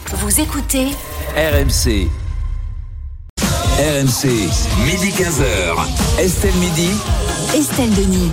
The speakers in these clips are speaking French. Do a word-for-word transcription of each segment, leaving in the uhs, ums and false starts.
Vous écoutez R M C. R M C, midi quinze heures. Estelle Midi. Estelle Denis.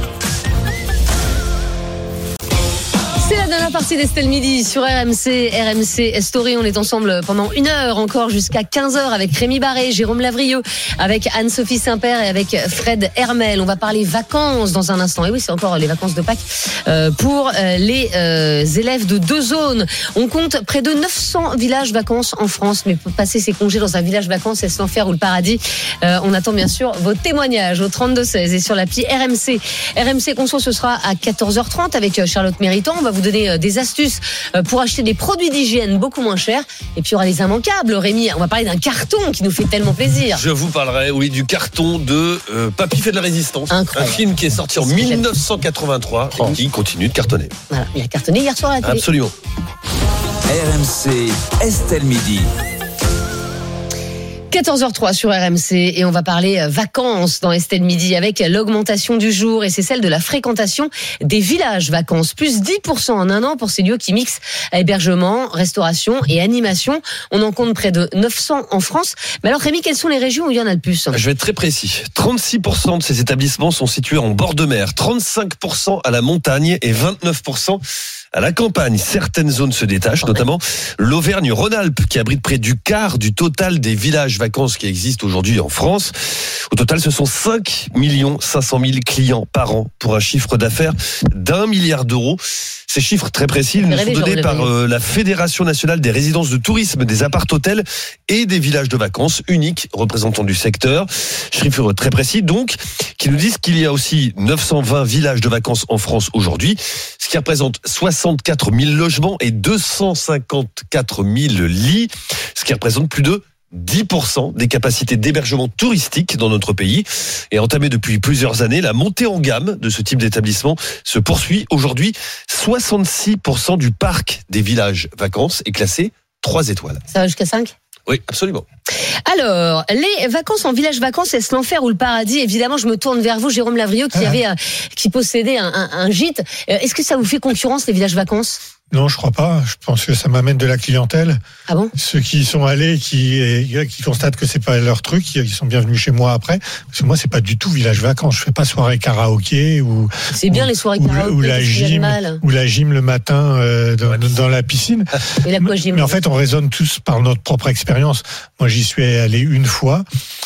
C'est la dernière partie d'Estelle Midi sur R M C, R M C Story. On est ensemble pendant une heure encore jusqu'à quinze heures avec Rémi Barré, Jérôme Lavrieux, avec Anne-Sophie Saint-Père et avec Fred Hermel. On va parler vacances dans un instant. Et oui, c'est encore les vacances de Pâques euh, pour euh, les euh, élèves de deux zones. On compte près de neuf cents villages vacances en France. Mais pour passer ses congés dans un village vacances, est-ce l'enfer ou le paradis? euh, On attend bien sûr vos témoignages au trente-deux seize et sur l'appli R M C. R M C Conso, ce sera à quatorze heures trente avec Charlotte Méritant. On va vous donner des astuces pour acheter des produits d'hygiène beaucoup moins chers. Et puis il y aura les immanquables. Rémi, on va parler d'un carton qui nous fait tellement plaisir. Je vous parlerai, oui, du carton de euh, Papy fait de la résistance. Incroyable. Un film qui est sorti en dix-neuf cent quatre-vingt-trois et qui continue de cartonner. Voilà, il a cartonné hier soir à la télé. Absolument. R M C, Estelle Midi. quatorze heures trois sur R M C et on va parler vacances dans Estelle Midi avec l'augmentation du jour et c'est celle de la fréquentation des villages vacances. Plus dix pour cent en un an pour ces lieux qui mixent hébergement, restauration et animation. On en compte près de neuf cents en France. Mais alors Rémi, quelles sont les régions où il y en a le plus? Je vais être très précis. trente-six pour cent de ces établissements sont situés en bord de mer, trente-cinq pour cent à la montagne et vingt-neuf pour cent à la campagne. Certaines zones se détachent, notamment l'Auvergne-Rhône-Alpes, qui abrite près du quart du total des villages vacances qui existent aujourd'hui en France. Au total, ce sont cinq millions cinq cent mille clients par an pour un chiffre d'affaires d'un milliard d'euros. Ces chiffres très précis nous sont donnés par euh, la Fédération nationale des résidences de tourisme, des appart-hôtels et des villages de vacances, uniques représentants du secteur. Chiffres très précis, donc, qui nous disent qu'il y a aussi neuf cent vingt villages de vacances en France aujourd'hui, ce qui représente soixante-quatre mille logements et deux cent cinquante-quatre mille lits, ce qui représente plus de dix pour cent des capacités d'hébergement touristique dans notre pays. Et entamée depuis plusieurs années, la montée en gamme de ce type d'établissement se poursuit. Aujourd'hui, soixante-six pour cent du parc des villages vacances est classé trois étoiles. Ça va jusqu'à cinq? Oui, absolument. Alors, les vacances en village vacances, est-ce l'enfer ou le paradis? Évidemment, je me tourne vers vous, Jérôme Lavrieux, qui, avait, un, qui possédait un, un, un gîte. Est-ce que ça vous fait concurrence, les villages vacances? Non, je crois pas. Je pense que ça m'amène de la clientèle. Ah bon? Ceux qui y sont allés, qui, qui constatent que c'est pas leur truc, ils sont bienvenus chez moi après. Parce que moi, c'est pas du tout village vacances. Je fais pas soirée karaoké ou. C'est bien ou, les soirées ou, karaoké. Ou la gym, ou la gym le matin euh, dans, dans la piscine. Et la quoi, gym? Mais en fait, on raisonne tous par notre propre expérience. Moi, j'y suis allé une fois.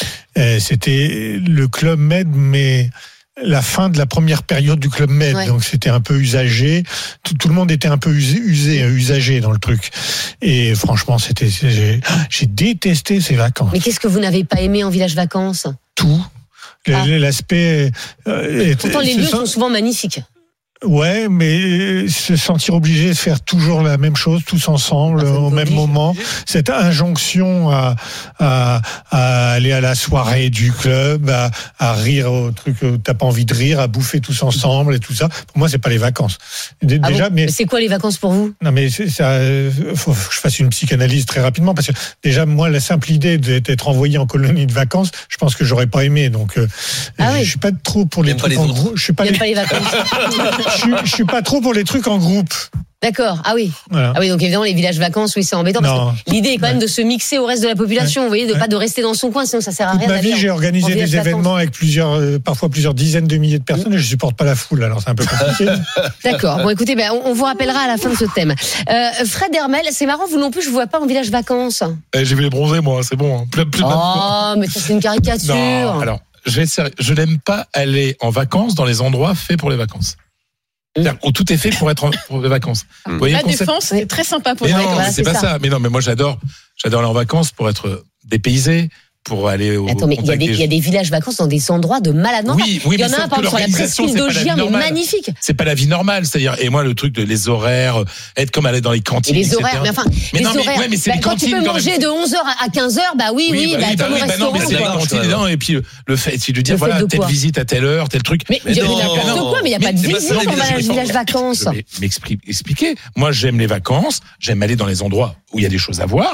C'était le Club Med, mais la fin de la première période du Club Med, ouais. Donc c'était un peu usagé. Tout, tout le monde était un peu usé, usé, usagé dans le truc. Et franchement, c'était, j'ai, j'ai détesté ces vacances. Mais qu'est-ce que vous n'avez pas aimé en village vacances? Tout. Ah. L'aspect. Euh, Pourtant, les lieux sont souvent magnifiques. Ouais, mais se sentir obligé de faire toujours la même chose, tous ensemble, ah, au même obligé. moment. Cette injonction à, à, à aller à la soirée du club, à, à rire au truc où t'as pas envie de rire, à bouffer tous ensemble et tout ça. Pour moi, c'est pas les vacances. Déjà, ah bon mais, mais c'est quoi les vacances pour vous? Non, mais c'est, ça, faut que je fasse une psychanalyse très rapidement parce que déjà, moi, la simple idée d'être envoyé en colonie de vacances, je pense que j'aurais pas aimé. Donc, ah je oui. suis pas trop pour les Même trucs les en autres. groupe. Je suis pas, les... les... pas les vacances. Je suis, je suis pas trop pour les trucs en groupe. D'accord, ah oui. Voilà. Ah oui, donc évidemment les villages vacances, oui, c'est embêtant non. parce que l'idée est quand même de se mixer au reste de la population, ouais. Vous voyez, de ouais. pas de rester dans son coin, sinon ça sert à Toute rien. Ma vie, j'ai organisé des événements vacances. avec plusieurs, euh, parfois plusieurs dizaines de milliers de personnes, et je supporte pas la foule, alors c'est un peu compliqué. D'accord. Bon, écoutez, ben on, on vous rappellera à la fin de ce thème. Euh, Fred Hermel, c'est marrant, vous non plus, je vous vois pas en village vacances. Eh, j'ai vu les bronzés, moi, c'est bon. Hein. Plus, plus oh, mais ça c'est une caricature. Non, alors, je vais être sérieux. Je n'aime pas aller en vacances dans les endroits faits pour les vacances. C'est-à-dire où tout est fait pour être en, pour les vacances. Mmh. Vous voyez la défense, c'est très sympa pour les vacances. Non, voilà, c'est pas ça. ça. Mais non, mais moi j'adore, j'adore aller en vacances pour être dépaysé, pour aller au. Attends, mais il y, a des, il y a des villages vacances dans des endroits de malade mental. Oui, oui, il y en mais a un par exemple sur la presqu'île d'Augien, mais magnifique. C'est pas la vie normale, c'est-à-dire. Et moi, le truc de les horaires, être comme aller dans les cantines. Et les horaires, et cetera. Mais enfin, mais les non, mais, horaires. ouais, mais c'est bah, les quand cantines, tu peux manger de onze heures à quinze heures, bah oui, oui, bah, comme au restaurant. Non, mais c'est les cantines, non, et puis le fait, c'est de dire voilà, telle visite à telle heure, tel truc. Mais il y a n'importe quoi, mais il n'y a pas de visite en village vacances. Mais expliquez. Moi, j'aime les vacances, j'aime aller dans les endroits où il y a des choses à voir.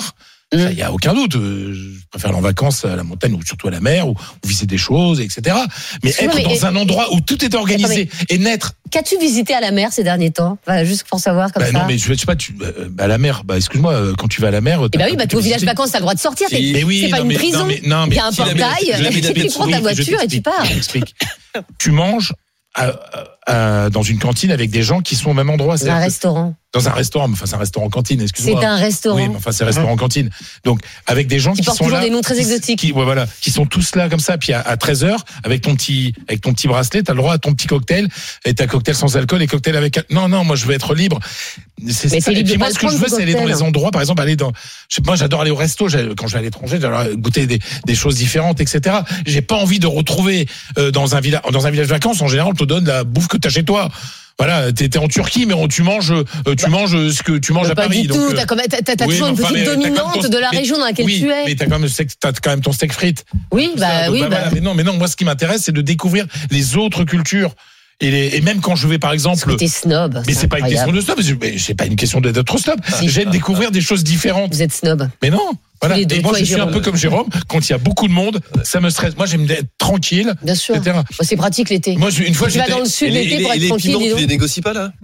Il n'y a aucun doute. Je préfère aller en vacances à la montagne ou surtout à la mer ou, ou visiter des choses, et cetera. Mais oui, être mais dans et, un endroit où tout est organisé attends, et naître. Qu'as-tu visité à la mer ces derniers temps? Enfin, juste pour savoir comme bah, ça. Non, mais je sais pas, tu, bah, à la mer, bah, excuse-moi, quand tu vas à la mer. Eh bah oui, bah, tu au village vacances, t'as le droit de sortir. Si, mais oui, c'est pas non, une mais, prison. Non, mais, non, mais, il y a un portail, tu prends ta voiture et tu pars. Tu manges à, à, dans une cantine avec des gens qui sont au même endroit. Dans un restaurant. Dans un restaurant, enfin c'est un restaurant cantine, excuse-moi. C'est un restaurant. Oui, mais enfin c'est un restaurant cantine. Donc avec des gens qui, qui portent sont toujours là, des noms très exotiques. Qui, ouais, voilà, qui sont tous là comme ça. Puis à, à treize heures, avec ton petit, avec ton petit bracelet, t'as le droit à ton petit cocktail. Et t'as cocktail sans alcool et cocktail avec. Non, non, moi je veux être libre. C'est mais ça. Et puis moi, ce que je veux, c'est aller dans les endroits. Par exemple, aller dans. Je sais pas, moi, j'adore aller au resto. Quand je vais à l'étranger, j'adore goûter des, des choses différentes, et cetera. J'ai pas envie de retrouver euh, dans un village, dans un village de vacances. En général, on te donne la bouffe que t'as chez toi. Voilà, t'es, t'es en Turquie, mais on, tu manges, euh, tu bah, manges ce que tu manges à pas Paris. Du donc, tout. T'as, comme, t'as, t'as oui, toujours une petite dominante ton, de la région dans laquelle oui, tu es. Mais t'as quand même, t'as quand même ton steak frites. Oui, bah, donc, oui, bah, bah. Voilà. Mais non, mais non, moi, ce qui m'intéresse, c'est de découvrir les autres cultures. Et, les, et même quand je vais, par exemple. T'es snob. Mais c'est, c'est pas une question de snob. Mais c'est pas une question d'être snob. Si, J'aime découvrir des choses différentes. Vous êtes snob. Mais non. Voilà. Deux, et moi, je suis Jérôme. un peu comme Jérôme. Quand il y a beaucoup de monde, ça me stresse. Moi, j'aime être tranquille. Bien sûr. Moi, c'est pratique l'été. Moi, une fois, tu vas dans le sud l'été pour être les tranquille. Piments, tu les négocies pas là?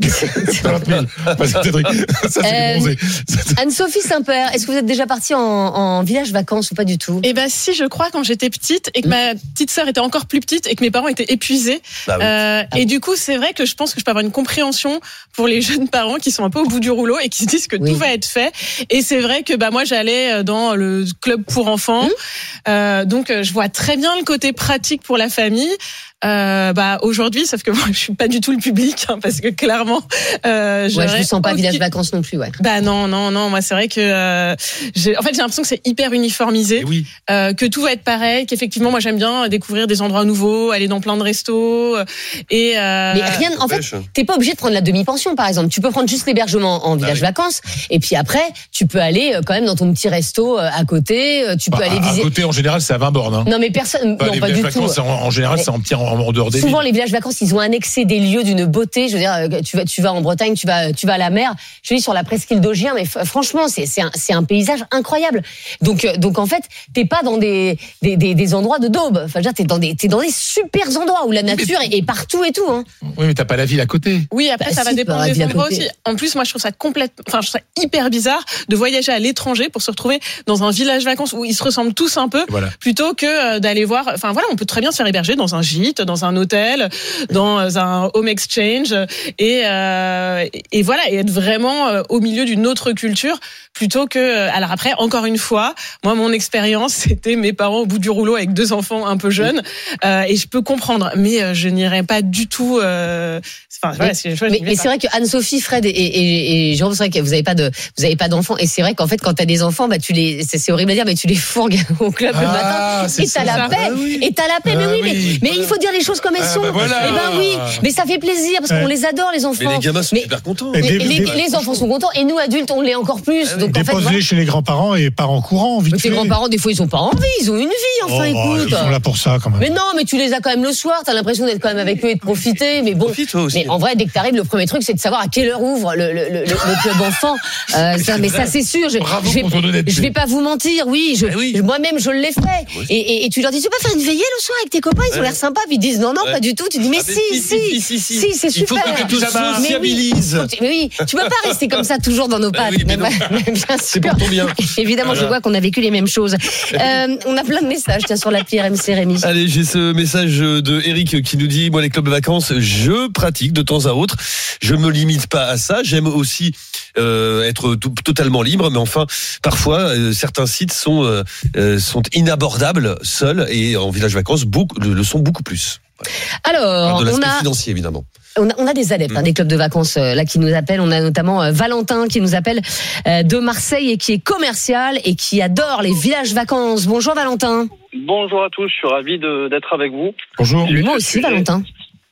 Ça, c'est bronzé. Anne-Sophie Saint-Père, est-ce que vous êtes déjà partie en, en village vacances ou pas du tout? Eh ben, si, je crois, quand j'étais petite et que ma petite sœur était encore plus petite et que mes parents étaient épuisés. Bah oui. euh, ah. Et du coup, c'est vrai que je pense que je peux avoir une compréhension pour les jeunes parents qui sont un peu au bout du rouleau et qui se disent que oui. tout va être fait. Et c'est vrai que bah moi, j'allais dans le club pour enfants. Mmh. Euh, donc, je vois très bien le côté pratique pour la famille. Euh, bah aujourd'hui, sauf que moi je suis pas du tout le public, hein, parce que clairement, euh, ouais, je ne sens pas aucun... village vacances non plus, ouais. Bah non, non, non, moi c'est vrai que, euh, j'ai, en fait, j'ai l'impression que c'est hyper uniformisé, oui. euh, que tout va être pareil, qu'effectivement, moi j'aime bien découvrir des endroits nouveaux, aller dans plein de restos, et. Euh... Mais rien, en fait, t'es pas obligé de prendre la demi-pension, par exemple. Tu peux prendre juste l'hébergement en village ah, oui. vacances, et puis après, tu peux aller quand même dans ton petit resto à côté. Tu peux bah, Ah, aller à visiter. À côté, en général, c'est à vingt bornes. Hein. Non, mais personne, bah, non, les pas du vacances, tout. En, en général, mais c'est en, en, en dehors des souvent, villes. les villages vacances, ils ont annexé des lieux d'une beauté. Je veux dire, tu vas, tu vas en Bretagne, tu vas, tu vas à la mer. Je dis sur la presqu'île d'Augien, mais f- franchement, c'est, c'est un, c'est un paysage incroyable. Donc, donc en fait, t'es pas dans des, des, des, des endroits de daube. Enfin, je veux dire, t'es dans des, t'es dans des super endroits où la nature mais, est partout et tout. Hein. Oui, mais t'as pas la ville à côté. Oui, après, bah, ça si, va dépendre des endroits aussi. En plus, moi, je trouve ça complètement, enfin, je trouve ça hyper bizarre de voyager à l'étranger pour se retrouver dans un village vacances où ils se ressemblent tous un peu, voilà. plutôt que d'aller voir. Enfin voilà, on peut très bien se faire héberger dans un gîte, dans un hôtel, dans un home exchange, et euh, et voilà, et être vraiment au milieu d'une autre culture, plutôt que. Alors après, encore une fois, moi, mon expérience, c'était mes parents au bout du rouleau avec deux enfants un peu jeunes, euh, et je peux comprendre, mais euh, je n'irais pas du tout. Euh, enfin, voilà, mais, je, mais, mais c'est vrai que Anne-Sophie, Fred et, et, et Jérôme, c'est vrai que vous avez pas de, vous avez pas d'enfants, et c'est vrai qu'en fait, quand t'as des enfants, bah tu les, c'est, c'est horrible à dire, mais tu les fourgues au club ah, le matin, et t'as la paix, ah, oui. et t'as la paix, mais ah, oui, mais, oui. mais il faut dire les choses comme elles ah, sont. Bah voilà. Et ben oui, mais ça fait plaisir parce qu'on ouais. les adore les enfants. Mais les gamins sont mais, super contents. Mais, les, les, les enfants sont contents et nous adultes on l'est encore plus. Ah, donc en fait, déposez-les voilà. chez les grands-parents et parents courants. Vite mais tes grands-parents des fois ils ont pas envie, ils ont une vie. Enfin oh, écoute. Ils sont là pour ça quand même. Mais non, mais tu les as quand même le soir. T'as l'impression d'être quand même avec eux et de profiter. Mais bon. Profite, toi aussi. Mais en vrai, dès que t'arrives, le premier truc c'est de savoir à quelle heure ouvre le, le, le, le, le club enfant. Euh, ça, mais ça c'est sûr. Je, Bravo je, vais, je vais pas vous mentir. Oui, je, oui. moi-même je l'ai fait. Et, et, et tu leur dis tu peux pas faire une veillée le soir avec tes copains, ils ont ouais. l'air sympas. Puis ils disent non non ouais. pas du tout. Tu dis mais, ah, mais si, si, si, si, si, c'est super. Il faut que tu te sociabilises. Mais oui, mais oui, tu peux pas rester comme ça toujours dans nos pattes. Oui, mais mais bien sûr. C'est pour ton bien. Évidemment, voilà. Je vois qu'on a vécu les mêmes choses. Euh, on a plein de messages tiens, sur l'appli R M C, Rémi. Allez, j'ai ce message de Eric qui nous dit moi les clubs de vacances, je pratique de temps à autre. Je me limite pas à ça. J'aime aussi euh, être tout, totalement libre, mais enfin, parfois euh, certains sites sont euh, sont inabordables seuls et en village vacances beaucoup le sont beaucoup plus. Alors, de l'aspect on a financier évidemment. On a, on a des adeptes, mmh. hein, des clubs de vacances euh, là qui nous appellent. On a notamment euh, Valentin qui nous appelle euh, de Marseille et qui est commercial et qui adore les villages vacances. Bonjour Valentin. Bonjour à tous, je suis ravi de, d'être avec vous. Bonjour. Mais moi aussi sujet, Valentin.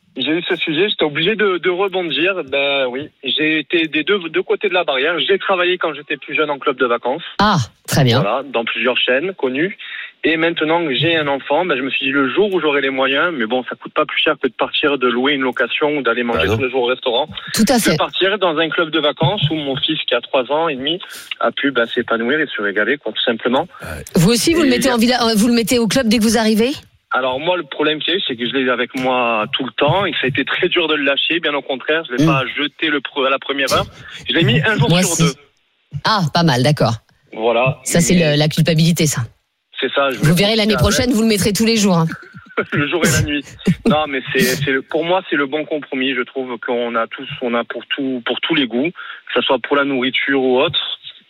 J'ai eu ce sujet, j'étais obligé de, de rebondir. Ben oui, j'ai été des deux, deux côtés de la barrière. J'ai travaillé quand j'étais plus jeune en club de vacances. Ah, très bien. Voilà, dans plusieurs chaînes connues. Et maintenant que j'ai un enfant, ben je me suis dit le jour où j'aurai les moyens, mais bon, ça coûte pas plus cher que de partir de louer une location ou d'aller manger ah tous les jours au restaurant. Tout à fait. De partir dans un club de vacances où mon fils qui a trois ans et demi a pu ben, s'épanouir et se régaler, quoi, tout simplement. Vous aussi, vous et le mettez en villa, vous le mettez au club dès que vous arrivez? Alors moi, le problème qu'il y a eu, c'est que je l'ai eu avec moi tout le temps et que ça a été très dur de le lâcher. Bien au contraire, je l'ai mmh. pas jeté le pre- à la première heure. Je l'ai mis un jour moi sur aussi. deux. Ah, pas mal, d'accord. Voilà. Ça, c'est le, la culpabilité, ça. C'est ça. Je vous verrez l'année prochaine, avec. Vous le mettrez tous les jours. Hein. Le jour et la nuit. Non, mais c'est, c'est le, pour moi, c'est le bon compromis. Je trouve qu'on a tous, on a pour tout, pour tous les goûts, que ce soit pour la nourriture ou autre.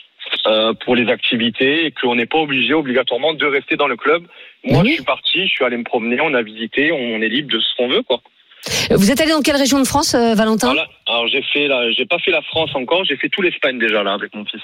Euh, pour les activités et qu'on n'est pas obligé obligatoirement de rester dans le club. Moi, oui. je suis parti, je suis allé me promener, on a visité, on est libre de ce qu'on veut, quoi. Vous êtes allé dans quelle région de France, euh, Valentin ? Alors, là, alors j'ai fait, la, j'ai pas fait la France encore, j'ai fait tout l'Espagne déjà là avec mon fils.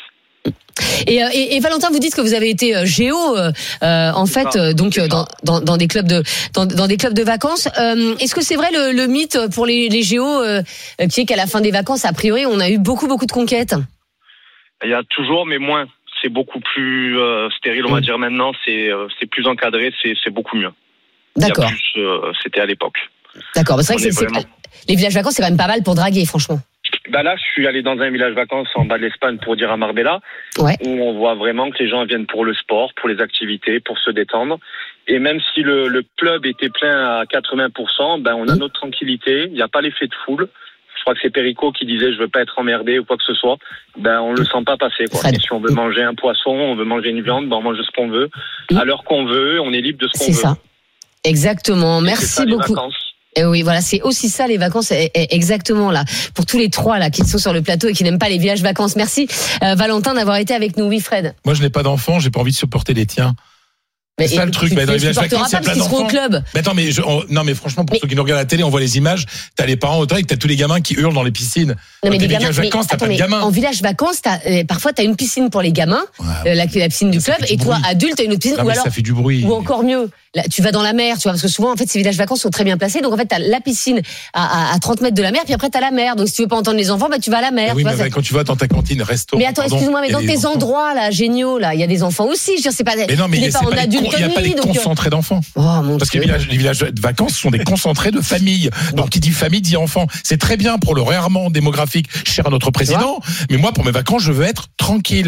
Et, et, et Valentin, vous dites que vous avez été euh, géo, euh, en fait, ça, donc euh, dans, dans, dans des clubs de dans, dans des clubs de vacances. Euh, est-ce que c'est vrai le, le mythe pour les, les géos euh, qui est qu'à la fin des vacances, a priori, on a eu beaucoup beaucoup de conquêtes ? Il y a toujours, mais moins. C'est beaucoup plus euh, stérile, on va dire maintenant. C'est, euh, c'est plus encadré, c'est, c'est beaucoup mieux. D'accord. Plus, euh, c'était à l'époque. D'accord. C'est vrai on que c'est, vraiment... c'est, les villages vacances, c'est quand même pas mal pour draguer, franchement. Bah là, je suis allé dans un village vacances en bas de l'Espagne pour dire à Marbella, ouais. où on voit vraiment que les gens viennent pour le sport, pour les activités, pour se détendre. Et même si le, le club était plein à quatre-vingts pour cent, ben on a mmh. notre tranquillité. Il n'y a pas l'effet de foule. Je crois que c'est Perico qui disait je veux pas être emmerdé ou quoi que ce soit. Ben on le sent pas passer, quoi. Et si on veut manger un poisson, on veut manger une viande, ben on mange ce qu'on veut, mmh. à l'heure qu'on veut, on est libre de ce qu'on c'est veut. C'est ça. Exactement. Et merci c'est ça, beaucoup. Les vacances. Et oui, voilà, c'est aussi ça les vacances, exactement là. Pour tous les trois là qui sont sur le plateau et qui n'aiment pas les villages vacances. Merci euh, Valentin d'avoir été avec nous. Oui, Fred. Moi, je n'ai pas d'enfants, j'ai pas envie de supporter les tiens. Mais c'est ça le truc, mais dans les villages vacances, il y a plein d'enfants. Au club. Mais attends, mais je, on, non, mais franchement, pour mais... ceux qui nous regardent à la télé, on voit les images. T'as les parents au train, t'as tous les gamins qui hurlent dans les piscines. Non, mais les gamins, villages vacances, t'as attends, pas de gamins. En village vacances, t'as, euh, parfois, t'as une piscine pour les gamins, ouais, euh, la, la piscine du club, et toi, adulte, t'as une autre piscine. Non, ou mais alors, ça fait du bruit. Ou encore mieux, là, tu vas dans la mer, tu vois, parce que souvent, en fait, ces villages vacances sont très bien placés. Donc, en fait, t'as la piscine à, à, à trente mètres de la mer, puis après, t'as la mer. Donc, si tu veux pas entendre les enfants, bah, tu vas à la mer. Oui, tu mais vois, quand tu vas dans ta cantine, resto. Mais attends, excuse-moi, mais dans tes endroits, là, géniaux, là, il y a des enfants aussi. Je veux dire, c'est pas, mais non, mais il n'est pas en adulte. Il n'y a pas des concentrés d'enfants. Oh, mon Parce que les villages, les villages de vacances sont des concentrés de familles. Donc, qui dit famille dit enfant. C'est très bien pour le réarmement démographique cher à notre président. Mais moi, pour mes vacances, je veux être tranquille.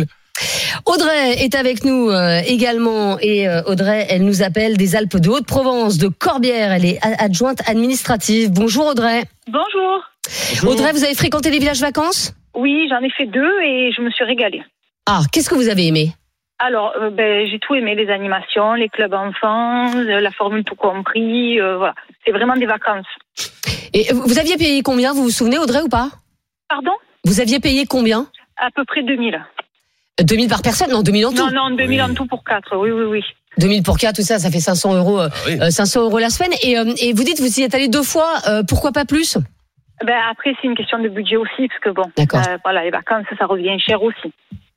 Audrey est avec nous euh, également. Et euh, Audrey, elle nous appelle des Alpes de Haute-Provence, de Corbières. Elle est adjointe administrative. Bonjour Audrey. Bonjour. Bonjour. Audrey, vous avez fréquenté les villages vacances ? Oui, j'en ai fait deux et je me suis régalée. Ah, qu'est-ce que vous avez aimé ? Alors, euh, ben, j'ai tout aimé, les animations, les clubs enfants, la formule tout compris, euh, voilà. C'est vraiment des vacances. Et vous aviez payé combien, vous vous souvenez, Audrey, ou pas ? Pardon ? Vous aviez payé combien ? À peu près deux mille. deux mille par personne ? Non, deux mille en tout. Non, non, deux mille oui. en tout pour quatre, oui, oui, oui. deux mille pour quatre, tout ça, ça fait cinq cents euros, ah oui. euh, cinq cents euros la semaine. Et, euh, et vous dites, vous y êtes allé deux fois, euh, pourquoi pas plus ? Ben, après, c'est une question de budget aussi, parce que bon, euh, voilà, les vacances, ça revient cher aussi.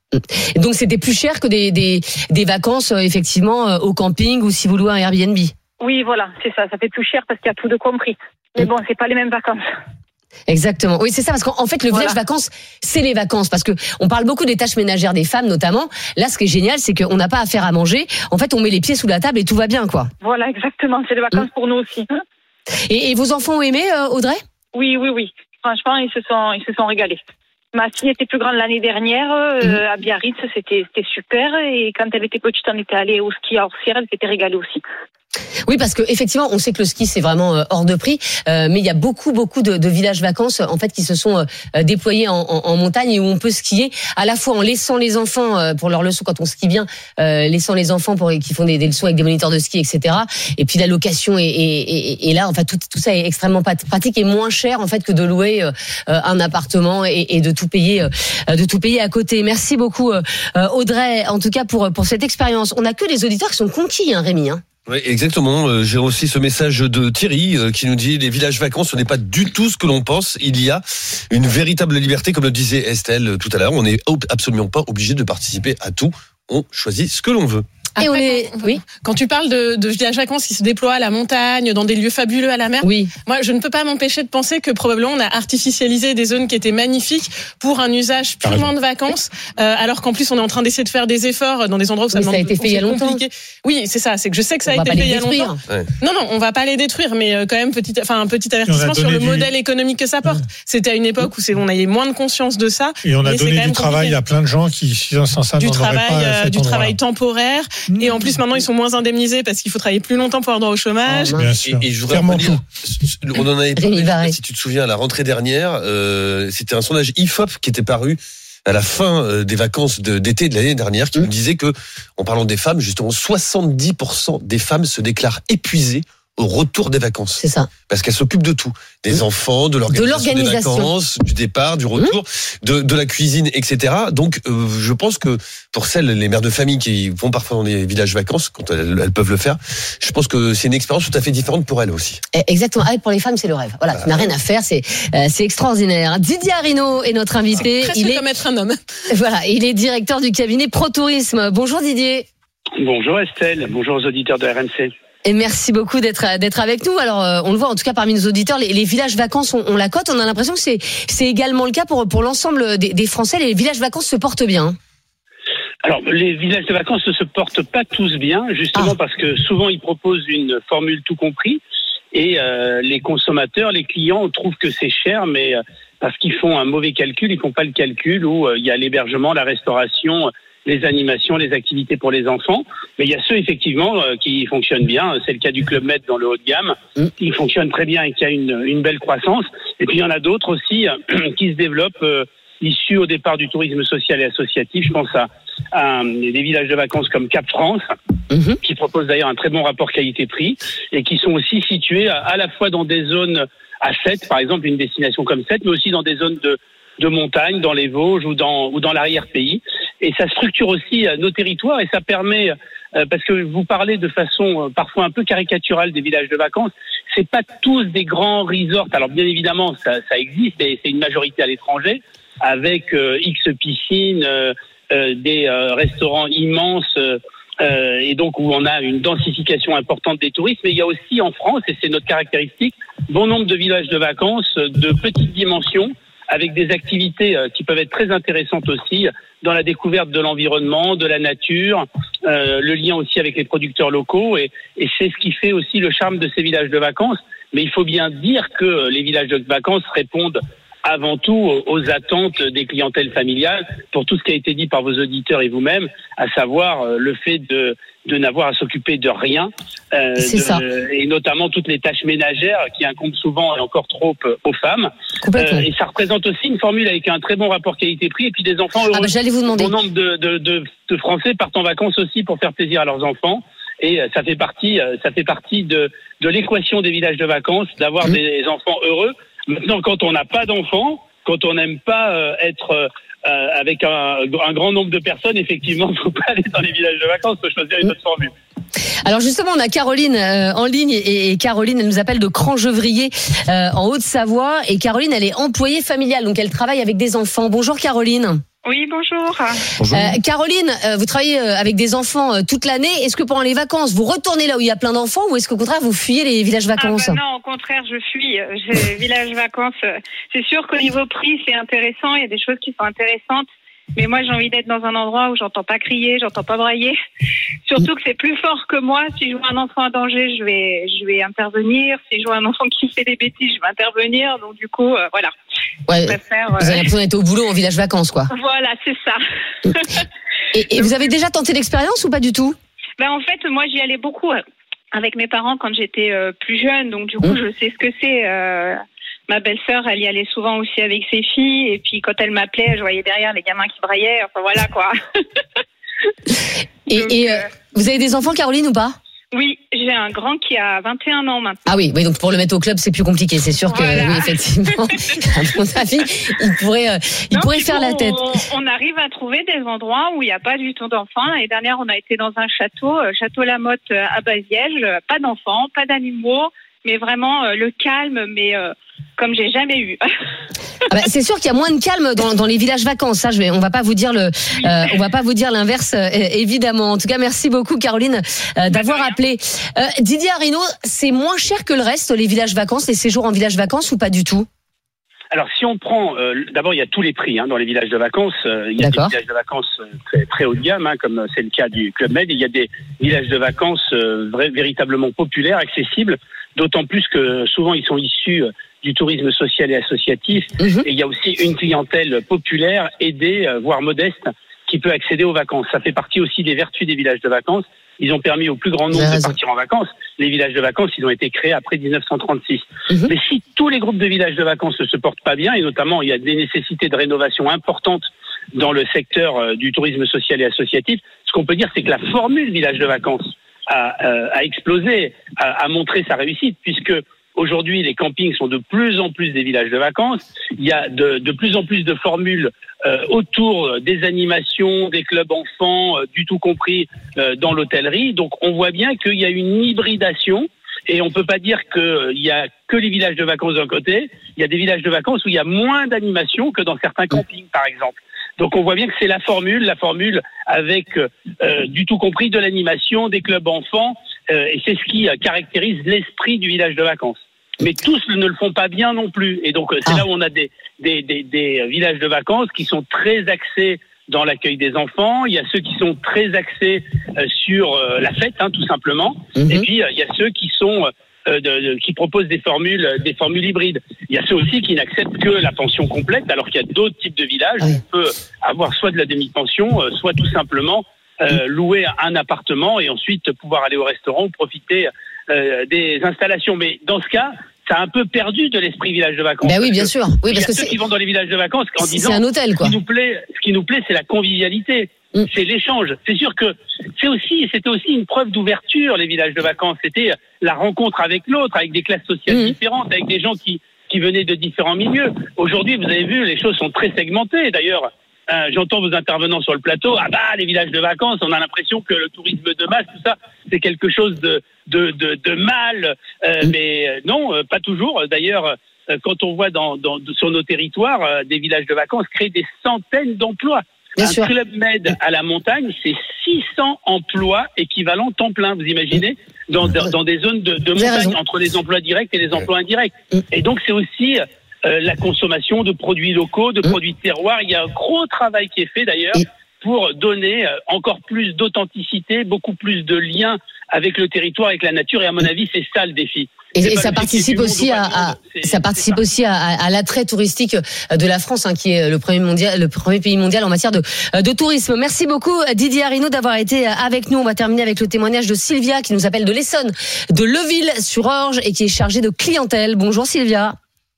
Donc c'était plus cher que des des, des vacances euh, effectivement euh, au camping ou si vous louez un Airbnb. Oui, voilà, c'est ça. Ça fait plus cher parce qu'il y a tout de compris. Mais bon, c'est pas les mêmes vacances. Exactement. Oui, c'est ça parce qu'en fait le voilà. village vacances, c'est les vacances parce que on parle beaucoup des tâches ménagères des femmes notamment. Là, ce qui est génial, c'est qu'on n'a pas à faire à manger. En fait, on met les pieds sous la table et tout va bien, quoi. Voilà, exactement. C'est les vacances mmh. pour nous aussi. Et, et vos enfants ont aimé, euh, Audrey ? Oui, oui, oui. Franchement, ils se sont, ils se sont régalés. Ma fille était plus grande l'année dernière, euh, mmh. à Biarritz, c'était, c'était super. Et quand elle était petite, on était allé au ski à Orsières, elle s'était régalée aussi. Oui, parce que effectivement, on sait que le ski c'est vraiment euh, hors de prix, euh, mais il y a beaucoup, beaucoup de, de villages vacances en fait qui se sont euh, déployés en, en, en montagne et où on peut skier à la fois en laissant les enfants euh, pour leurs leçons quand on skie bien, euh, laissant les enfants pour qui font des, des leçons avec des moniteurs de ski, et cetera. Et puis la location est, est, est, est là. En fait, tout, tout ça est extrêmement pratique et moins cher en fait que de louer euh, un appartement et, et de tout payer, euh, de tout payer à côté. Merci beaucoup euh, Audrey, en tout cas pour pour cette expérience. On n'a que les auditeurs qui sont conquis, hein, Rémi. Hein. Oui, exactement. J'ai aussi ce message de Thierry qui nous dit les villages vacances, ce n'est pas du tout ce que l'on pense. Il y a une véritable liberté, comme le disait Estelle tout à l'heure. On n'est absolument pas obligé de participer à tout. On choisit ce que l'on veut. Et on Après, est, quand, oui. Quand tu parles de, de village vacances qui se déploient à la montagne, dans des lieux fabuleux à la mer, Oui. moi, je ne peux pas m'empêcher de penser que probablement on a artificialisé des zones qui étaient magnifiques pour un usage purement de vacances, euh, alors qu'en plus on est en train d'essayer de faire des efforts dans des endroits où ça, Oui, ça a été fait il y a longtemps. Compliqué. Oui, c'est ça. C'est que je sais que ça On a va été pas fait il y les a détruire. longtemps. Ouais. Non, non, on va pas les détruire, mais euh, quand même petit, enfin un petit avertissement sur donné le du- modèle économique que ça porte. C'était à une époque où c'est, on avait moins de conscience de ça. Et on a mais c'est donné quand du même travail compliqué. à plein de gens qui, sans ça, du n'en auraient travail, pas euh, cet du endroit-là. travail temporaire. Mmh. Et en plus, maintenant, ils sont moins indemnisés parce qu'il faut travailler plus longtemps pour avoir droit au chômage. Oh, Bien Et, sûr. et je voudrais Clairement redire, on en avait Rémi parlé, Barré. si tu te souviens, à la rentrée dernière, euh, c'était un sondage I F O P qui était paru à la fin euh, des vacances de, d'été de l'année dernière, qui Mmh. nous disait que, en parlant des femmes, justement, soixante-dix pour cent des femmes se déclarent épuisées au retour des vacances. C'est ça. Parce qu'elles s'occupent de tout. Des Mmh. enfants, de l'organisation, des l'organisation. vacances, du départ, du retour, de, de la cuisine, et cetera. Donc, euh, je pense que pour celles, les mères de famille qui vont parfois dans des villages vacances, quand elles, elles peuvent le faire, je pense que c'est une expérience tout à fait différente pour elles aussi. Eh, Exactement. Ah, pour les femmes, c'est le rêve. Voilà, tu n'as rien à faire, c'est euh, c'est extraordinaire. Didier Arino est notre invité. Presque Il est comme être un homme. voilà, il est directeur du cabinet Pro Tourisme. Bonjour Didier. Bonjour Estelle, bonjour aux auditeurs de R M C. Et merci beaucoup d'être d'être avec nous. Alors, euh, on le voit en tout cas parmi nos auditeurs, les, les villages vacances, on, on la cote. On a l'impression que c'est c'est également le cas pour pour l'ensemble des, des Français. Les villages vacances se portent bien. Alors, les villages de vacances ne se portent pas tous bien, justement Ah. parce que souvent ils proposent une formule tout compris et euh, les consommateurs, les clients trouvent que c'est cher, mais euh, parce qu'ils font un mauvais calcul, ils font pas le calcul où euh, il y a l'hébergement, la restauration, les animations, les activités pour les enfants. Mais il y a ceux effectivement euh, qui fonctionnent bien. C'est le cas du Club Med dans le haut de gamme, Mmh. qui fonctionne très bien et qui a une, une belle croissance. Et puis il y en a d'autres aussi euh, qui se développent. Euh, issus au départ du tourisme social et associatif. Je pense à, à des villages de vacances comme Cap France, Mhm. qui proposent d'ailleurs un très bon rapport qualité-prix et qui sont aussi situés à, à la fois dans des zones à Sète, par exemple, une destination comme Sète, mais aussi dans des zones de, de montagne, dans les Vosges ou dans, ou dans l'arrière-pays. Et ça structure aussi euh, nos territoires et ça permet, euh, parce que vous parlez de façon euh, parfois un peu caricaturale des villages de vacances, c'est pas tous des grands resorts. Alors bien évidemment, ça, ça existe et c'est une majorité à l'étranger, avec euh, X piscines, euh, euh, des euh, restaurants immenses, euh, euh, et donc où on a une densification importante des touristes. Mais il y a aussi en France, et c'est notre caractéristique, bon nombre de villages de vacances de petites dimensions, avec des activités euh, qui peuvent être très intéressantes aussi dans la découverte de l'environnement, de la nature, euh, le lien aussi avec les producteurs locaux, et, et c'est ce qui fait aussi le charme de ces villages de vacances. Mais il faut bien dire que les villages de vacances répondent avant tout aux attentes des clientèles familiales, pour tout ce qui a été dit par vos auditeurs et vous-même, à savoir euh, le fait de, de n'avoir à s'occuper de rien, euh, C'est de- ça. et notamment toutes les tâches ménagères qui incombent souvent et encore trop euh, aux femmes. Complètement. Euh, et ça représente aussi une formule avec un très bon rapport qualité-prix et puis des enfants heureux. Ah bah, j'allais vous demander. Bon nombre de, de, de, de Français partent en vacances aussi pour faire plaisir à leurs enfants. Et euh, ça fait partie, euh, ça fait partie de, de l'équation des villages de vacances, d'avoir Mmh. des enfants heureux. Maintenant, quand on n'a pas d'enfants, quand on n'aime pas euh, être euh, euh, avec un, un grand nombre de personnes, effectivement, il ne faut pas aller dans les villages de vacances, il faut choisir une autre formule. Alors justement, on a Caroline euh, en ligne et, et Caroline, elle nous appelle de Crangevrier euh, en Haute-Savoie. Et Caroline, elle est employée familiale, donc elle travaille avec des enfants. Bonjour Caroline. Oui, bonjour. Bonjour. Euh, Caroline, euh, vous travaillez euh, avec des enfants euh, toute l'année. Est-ce que pendant les vacances, vous retournez là où il y a plein d'enfants ou est-ce qu'au contraire, vous fuyez les villages vacances? Ah bah non, au contraire, je fuis. euh, j'ai- Village vacances, euh, c'est sûr qu'au niveau prix, c'est intéressant. Il y a des choses qui sont intéressantes. Mais moi, j'ai envie d'être dans un endroit où j'entends pas crier, j'entends pas brailler. Surtout que c'est plus fort que moi. Si je vois un enfant en danger, je vais, je vais intervenir. Si je vois un enfant qui fait des bêtises, je vais intervenir. Donc du coup, euh, voilà. Ouais, Je préfère. vous avez euh, l'impression d'être au boulot en village vacances, quoi. Voilà, c'est ça. Et, et vous avez déjà tenté l'expérience ou pas du tout? Ben en fait, moi, j'y allais beaucoup euh, avec mes parents quand j'étais euh, plus jeune. Donc du coup, Mmh. je sais ce que c'est. euh, Ma belle-sœur, elle y allait souvent aussi avec ses filles. Et puis quand elle m'appelait, je voyais derrière les gamins qui braillaient. Enfin voilà quoi. Et, Donc, et, euh, euh, vous avez des enfants, Caroline, ou pas? Oui, j'ai un grand qui a vingt et un ans maintenant. Ah oui, oui, donc pour le mettre au club, c'est plus compliqué. C'est sûr que, Voilà. oui, effectivement, à mon avis, il pourrait, euh, il Non, pourrait du faire coup, la tête. On, on arrive à trouver des endroits où il n'y a pas du tout d'enfants. L'année dernière, on a été dans un château, euh, Château Lamotte euh, à Baziège. euh, Pas d'enfants, pas d'animaux. mais vraiment euh, le calme, mais euh, comme j'ai jamais eu. Ah bah, c'est sûr qu'il y a moins de calme dans, dans les villages vacances. Ça, je vais, on va pas vous dire le, euh, on va pas vous dire l'inverse, euh, évidemment. En tout cas, merci beaucoup, Caroline, euh, d'avoir appelé. Euh, Didier Arino, c'est moins cher que le reste, les villages vacances, les séjours en villages vacances, ou pas du tout? Alors, si on prend, euh, d'abord, il y a tous les prix hein, dans les villages de vacances. Euh, il y a D'accord. des villages de vacances très, très haut de gamme, hein, comme c'est le cas du Club Med. Il y a des villages de vacances euh, vra- véritablement populaires, accessibles, d'autant plus que souvent ils sont issus euh, du tourisme social et associatif. Mm-hmm. Et il y a aussi une clientèle populaire, aidée, euh, voire modeste, qui peut accéder aux vacances. Ça fait partie aussi des vertus des villages de vacances. Ils ont permis au plus grand nombre de partir en vacances. Les villages de vacances, ils ont été créés après dix-neuf cent trente-six. Mmh. Mais si tous les groupes de villages de vacances ne se portent pas bien, et notamment il y a des nécessités de rénovation importantes dans le secteur euh, du tourisme social et associatif, ce qu'on peut dire, c'est que la formule village de vacances a, euh, a explosé, a, a montré sa réussite, puisque aujourd'hui, les campings sont de plus en plus des villages de vacances. Il y a de, de plus en plus de formules euh, autour des animations, des clubs enfants, euh, du tout compris euh, dans l'hôtellerie. Donc, on voit bien qu'il y a une hybridation. Et on peut pas dire qu'il y a que les villages de vacances d'un côté. Il y a des villages de vacances où il y a moins d'animation que dans certains campings, par exemple. Donc, on voit bien que c'est la formule, la formule avec euh, du tout compris de l'animation, des clubs enfants. Euh, et c'est ce qui euh, caractérise l'esprit du village de vacances. Mais tous ne le font pas bien non plus. Et donc, c'est ah. là où on a des, des, des, des villages de vacances qui sont très axés dans l'accueil des enfants. Il y a ceux qui sont très axés euh, sur euh, la fête, hein, tout simplement. Mm-hmm. Et puis, euh, il y a ceux qui sont euh, de, de, qui proposent des formules, des formules hybrides. Il y a ceux aussi qui n'acceptent que la pension complète, alors qu'il y a d'autres types de villages où on peut avoir soit de la demi-pension, euh, soit tout simplement euh, louer un appartement et ensuite pouvoir aller au restaurant ou profiter euh, des installations. Mais dans ce cas, ça a un peu perdu de l'esprit village de vacances. Ben oui, bien sûr. Oui, parce que ceux c'est... qui vont dans les villages de vacances en disant c'est un hôtel, quoi. Ce qui nous plaît, ce qui nous plaît, c'est la convivialité, mm. c'est l'échange. C'est sûr que c'est aussi, c'était aussi une preuve d'ouverture, les villages de vacances. C'était la rencontre avec l'autre, avec des classes sociales mm. différentes, avec des gens qui qui venaient de différents milieux. Aujourd'hui, vous avez vu, les choses sont très segmentées. D'ailleurs, euh, j'entends vos intervenants sur le plateau. Ah bah, les villages de vacances, on a l'impression que le tourisme de masse, tout ça, c'est quelque chose de de de, de mal. Euh, mm. Mais non, euh, pas toujours. D'ailleurs, euh, quand on voit dans, dans sur nos territoires, euh, des villages de vacances créent des centaines d'emplois. Bien un sûr. Club Med à la montagne, c'est six cents emplois équivalents temps plein. Vous imaginez, dans dans, dans des zones de, de montagne, entre les emplois directs et les emplois indirects. Mm. Et donc c'est aussi euh, la consommation de produits locaux, de mm. produits de terroir. Il y a un gros travail qui est fait d'ailleurs mm. pour donner encore plus d'authenticité, beaucoup plus de liens avec le territoire, avec la nature. Et à mon avis, c'est ça le défi. Et, et ça participe aussi à, à ça participe ça. aussi à, à, à l'attrait touristique de la France, hein, qui est le premier mondial, le premier pays mondial en matière de, de tourisme. Merci beaucoup Didier Arino d'avoir été avec nous. On va terminer avec le témoignage de Sylvia qui nous appelle de l'Essonne, de Leuville-sur-Orge et qui est chargée de clientèle. Bonjour Sylvia.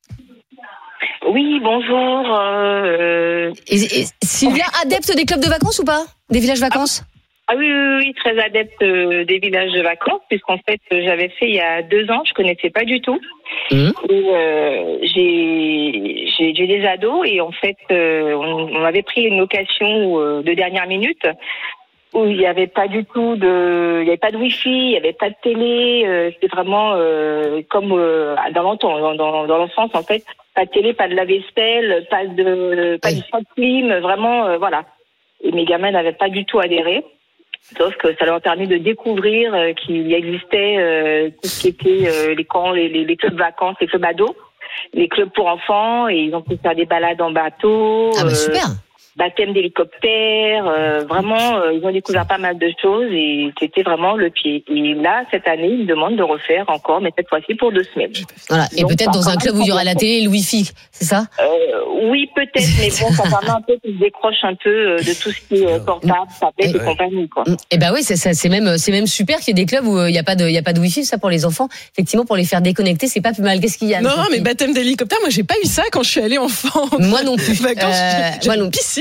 Oui, bonjour. Euh... Et, et, Sylvia, adepte des clubs de vacances ou pas? Des villages vacances? Ah oui, oui, oui, très adepte euh, des villages de vacances, puisqu'en fait, euh, j'avais fait il y a deux ans, je connaissais pas du tout. Mmh. Et, euh, j'ai, j'ai, j'ai des ados et en fait, euh, on, on avait pris une location euh, de dernière minute où il n'y avait pas du tout de, il y avait pas de wifi, il n'y avait pas de télé, euh, c'était vraiment euh, comme euh, dans l'enfance, dans, dans, dans l'enfance en fait, pas de télé, pas de lave-vaisselle, pas de, pas oui. de clim, vraiment, euh, voilà. Et mes gamins n'avaient pas du tout adhéré. Sauf que ça leur a permis de découvrir euh, qu'il existait euh, tout ce qui était euh, les camps, les, les, les clubs vacances, les clubs ados, les clubs pour enfants, et ils ont pu faire des balades en bateau. Ah bah euh, super. Baptême d'hélicoptère, euh, vraiment, euh, ils ont découvert pas mal de choses et c'était vraiment le pied. Et là, cette année, ils me demandent de refaire encore, mais cette fois-ci pour deux semaines. Voilà. Et donc, peut-être dans un club où il y aura la télé et le wifi, c'est ça? euh, Oui, peut-être, mais bon, ça permet un peu qu'ils se décrochent un peu de tout ce qui est portable, tablette et compagnie, quoi. Et bah oui, c'est, c'est même, c'est même super qu'il y ait des clubs où il n'y a pas de, il y a pas de wifi, ça pour les enfants. Effectivement, pour les faire déconnecter, c'est pas plus mal. Qu'est-ce qu'il y a? Non, mais baptême d'hélicoptère, moi, j'ai pas eu ça quand je suis allée enfant. Moi non plus. Vacances, euh, j'ai, j'ai moi non piscine.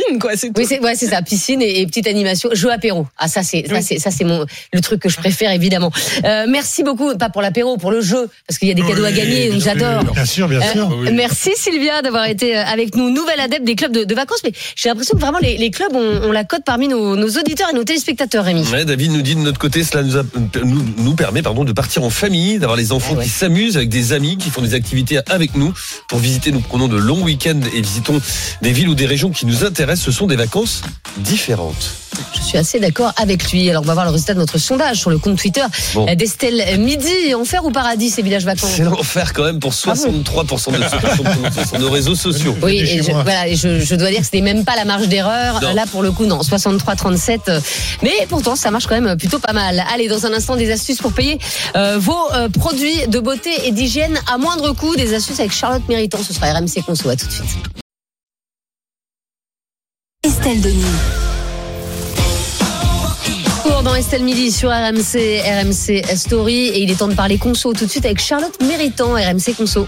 piscine, quoi. C'est tout. Oui, c'est, ouais, c'est ça, piscine et, et petite animation, jeu apéro. Ah, ça, c'est, ça, Oui. c'est, ça, c'est mon, le truc que je préfère, évidemment. Euh, merci beaucoup, pas pour l'apéro, pour le jeu, parce qu'il y a des cadeaux Oui, à gagner, donc j'adore. Bien sûr, bien sûr. Euh, merci Sylvia d'avoir été avec nous, nouvelle adepte des clubs de, de vacances, mais j'ai l'impression que vraiment les, les clubs ont, ont la cote parmi nos, nos auditeurs et nos téléspectateurs, Rémi. Ouais, David nous dit de notre côté, cela nous, a, nous, nous permet pardon, de partir en famille, d'avoir les enfants Ah ouais. qui s'amusent avec des amis, qui font des activités avec nous. Pour visiter, nous prenons de longs week-ends et visitons des villes ou des régions qui nous intéressent. Ce sont des vacances différentes. Je suis assez d'accord avec lui. Alors on va voir le résultat de notre sondage sur le compte Twitter Bon. d'Estelle Midi. Enfer ou paradis, ces villages vacances? C'est l'enfer quand même pour soixante-trois pour cent de ceux qui sont sur nos réseaux sociaux. Oui, Venez et chez je, moi. voilà, et je, je dois dire que ce n'est même pas la marge d'erreur. Non. Là, pour le coup, non, soixante-trois trente-sept. Mais pourtant, ça marche quand même plutôt pas mal. Allez, dans un instant, des astuces pour payer euh, vos euh, produits de beauté et d'hygiène à moindre coût. Des astuces avec Charlotte Méritant. Ce sera R M C Conso. À tout de suite. Estelle Denis. Retour dans Estelle Midi sur R M C, R M C Story. Et il est temps de parler conso tout de suite avec Charlotte Méritant, R M C Conso.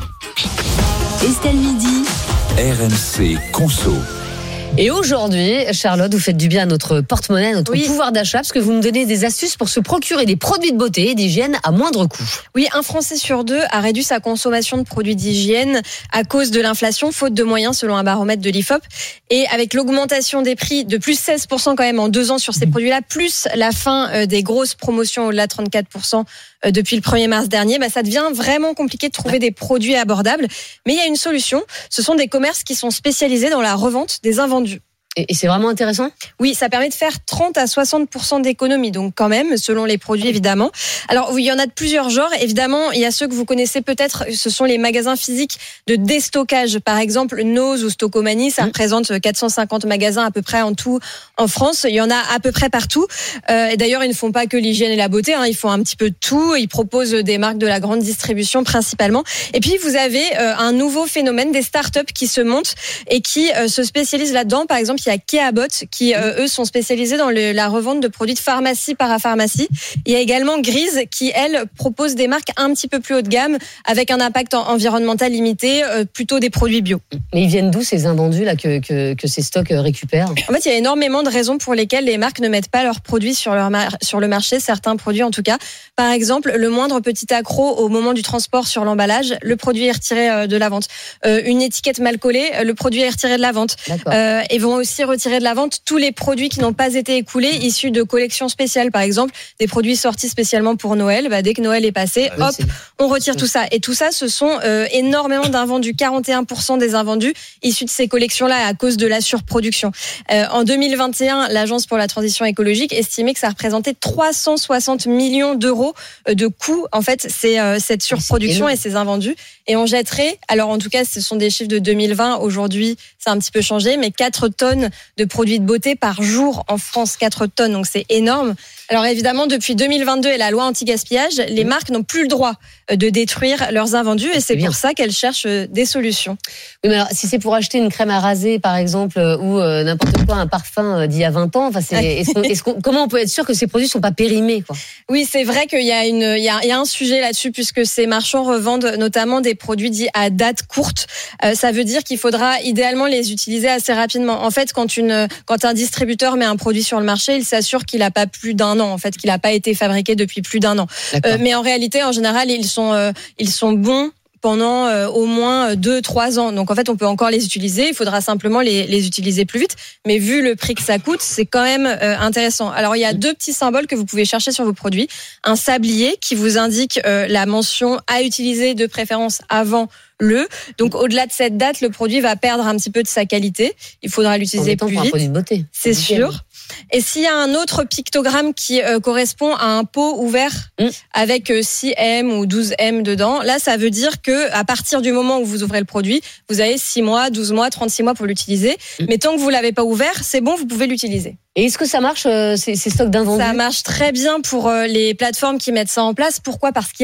Estelle Midi. R M C Conso. Et aujourd'hui, Charlotte, vous faites du bien à notre porte-monnaie, à notre Oui. pouvoir d'achat, parce que vous me donnez des astuces pour se procurer des produits de beauté et d'hygiène à moindre coût. Oui, un Français sur deux a réduit sa consommation de produits d'hygiène à cause de l'inflation, faute de moyens, selon un baromètre de l'I F O P. Et avec l'augmentation des prix de plus seize pour cent quand même en deux ans sur ces produits-là, plus la fin des grosses promotions au-delà de trente-quatre pour cent depuis le premier mars dernier, bah, ça devient vraiment compliqué de trouver des produits abordables. Mais il y a une solution. Ce sont des commerces qui sont spécialisés dans la revente des invendus. Et, et c'est vraiment intéressant ? Oui, ça permet de faire trente à soixante pour cent d'économie, donc quand même, selon les produits évidemment. Alors oui, il y en a de plusieurs genres. Évidemment, il y a ceux que vous connaissez peut-être, ce sont les magasins physiques de déstockage. Par exemple, Nose ou Stocomanie, ça mmh. représente quatre cent cinquante magasins à peu près en tout en France. Il y en a à peu près partout. Euh, et d'ailleurs, ils ne font pas que l'hygiène et la beauté, hein, ils font un petit peu de tout. Ils proposent des marques de la grande distribution principalement. Et puis, vous avez euh, un nouveau phénomène, des startups qui se montent et qui euh, se spécialisent là-dedans. Par exemple, il y a Keabot qui, euh, eux, sont spécialisés dans le, la revente de produits de pharmacie, parapharmacie. Il y a également Grise qui, elle, propose des marques un petit peu plus haut de gamme avec un impact environnemental limité, euh, plutôt des produits bio. Mais ils viennent d'où ces invendus là que, que, que ces stocks récupèrent ? En fait, il y a énormément de raisons pour lesquelles les marques ne mettent pas leurs produits sur, leur mar- sur le marché, certains produits en tout cas. Par exemple, le moindre petit accroc au moment du transport sur l'emballage, le produit est retiré de la vente. Euh, une étiquette mal collée, le produit est retiré de la vente. Euh, et vont aussi retirer de la vente tous les produits qui n'ont pas été écoulés, issus de collections spéciales. Par exemple, des produits sortis spécialement pour Noël. Bah, dès que Noël est passé, Ah, hop, on retire tout ça. Et tout ça, ce sont euh, énormément d'invendus. quarante et un pour cent des invendus issus de ces collections-là à cause de la surproduction. Euh, en deux mille vingt et un, l'Agence pour la transition écologique estimait que ça représentait trois cent soixante millions d'euros de coûts. En fait, c'est euh, cette surproduction et ces invendus. Et on jetterait, alors en tout cas, ce sont des chiffres de deux mille vingt. Aujourd'hui, ça a un petit peu changé, mais quatre tonnes de produits de beauté par jour en France, quatre tonnes, donc c'est énorme. Alors évidemment, depuis deux mille vingt-deux et la loi anti-gaspillage, les marques n'ont plus le droit de détruire leurs invendus et c'est pour ça qu'elles cherchent des solutions. Oui, mais alors, si c'est pour acheter une crème à raser, par exemple, ou euh, n'importe quoi, un parfum d'il y a vingt ans, enfin, c'est, est-ce qu'on, est-ce qu'on, comment on peut être sûr que ces produits ne sont pas périmés, quoi ? Oui, c'est vrai qu'il y a, une, il y a, il y a un sujet là-dessus puisque ces marchands revendent notamment des produits dits à date courte. Euh, ça veut dire qu'il faudra idéalement les utiliser assez rapidement. En fait, quand, une, quand un distributeur met un produit sur le marché, il s'assure qu'il n'a pas plus d'un an, en fait, qu'il n'a pas été fabriqué depuis plus d'un an. Euh, mais en réalité, en général, ils sont, euh, ils sont bons pendant euh, au moins deux, trois ans. Donc en fait, on peut encore les utiliser. Il faudra simplement les, les utiliser plus vite. Mais vu le prix que ça coûte, c'est quand même euh, intéressant. Alors il y a deux petits symboles que vous pouvez chercher sur vos produits. Un sablier qui vous indique euh, la mention à utiliser de préférence avant le. Donc au-delà de cette date, le produit va perdre un petit peu de sa qualité. Il faudra l'utiliser plus vite. Un produit de beauté. C'est sûr. Et s'il y a un autre pictogramme qui euh, correspond à un pot ouvert mmh. avec euh, six M ou douze M dedans, là, ça veut dire que à partir du moment où vous ouvrez le produit, vous avez six mois, douze mois, trente-six mois pour l'utiliser. Mmh. Mais tant que vous l'avez pas ouvert, c'est bon, vous pouvez l'utiliser. Et est-ce que ça marche, euh, ces, ces stocks d'invendus ? Ça marche très bien pour euh, les plateformes qui mettent ça en place. Pourquoi ? Parce qu'il y a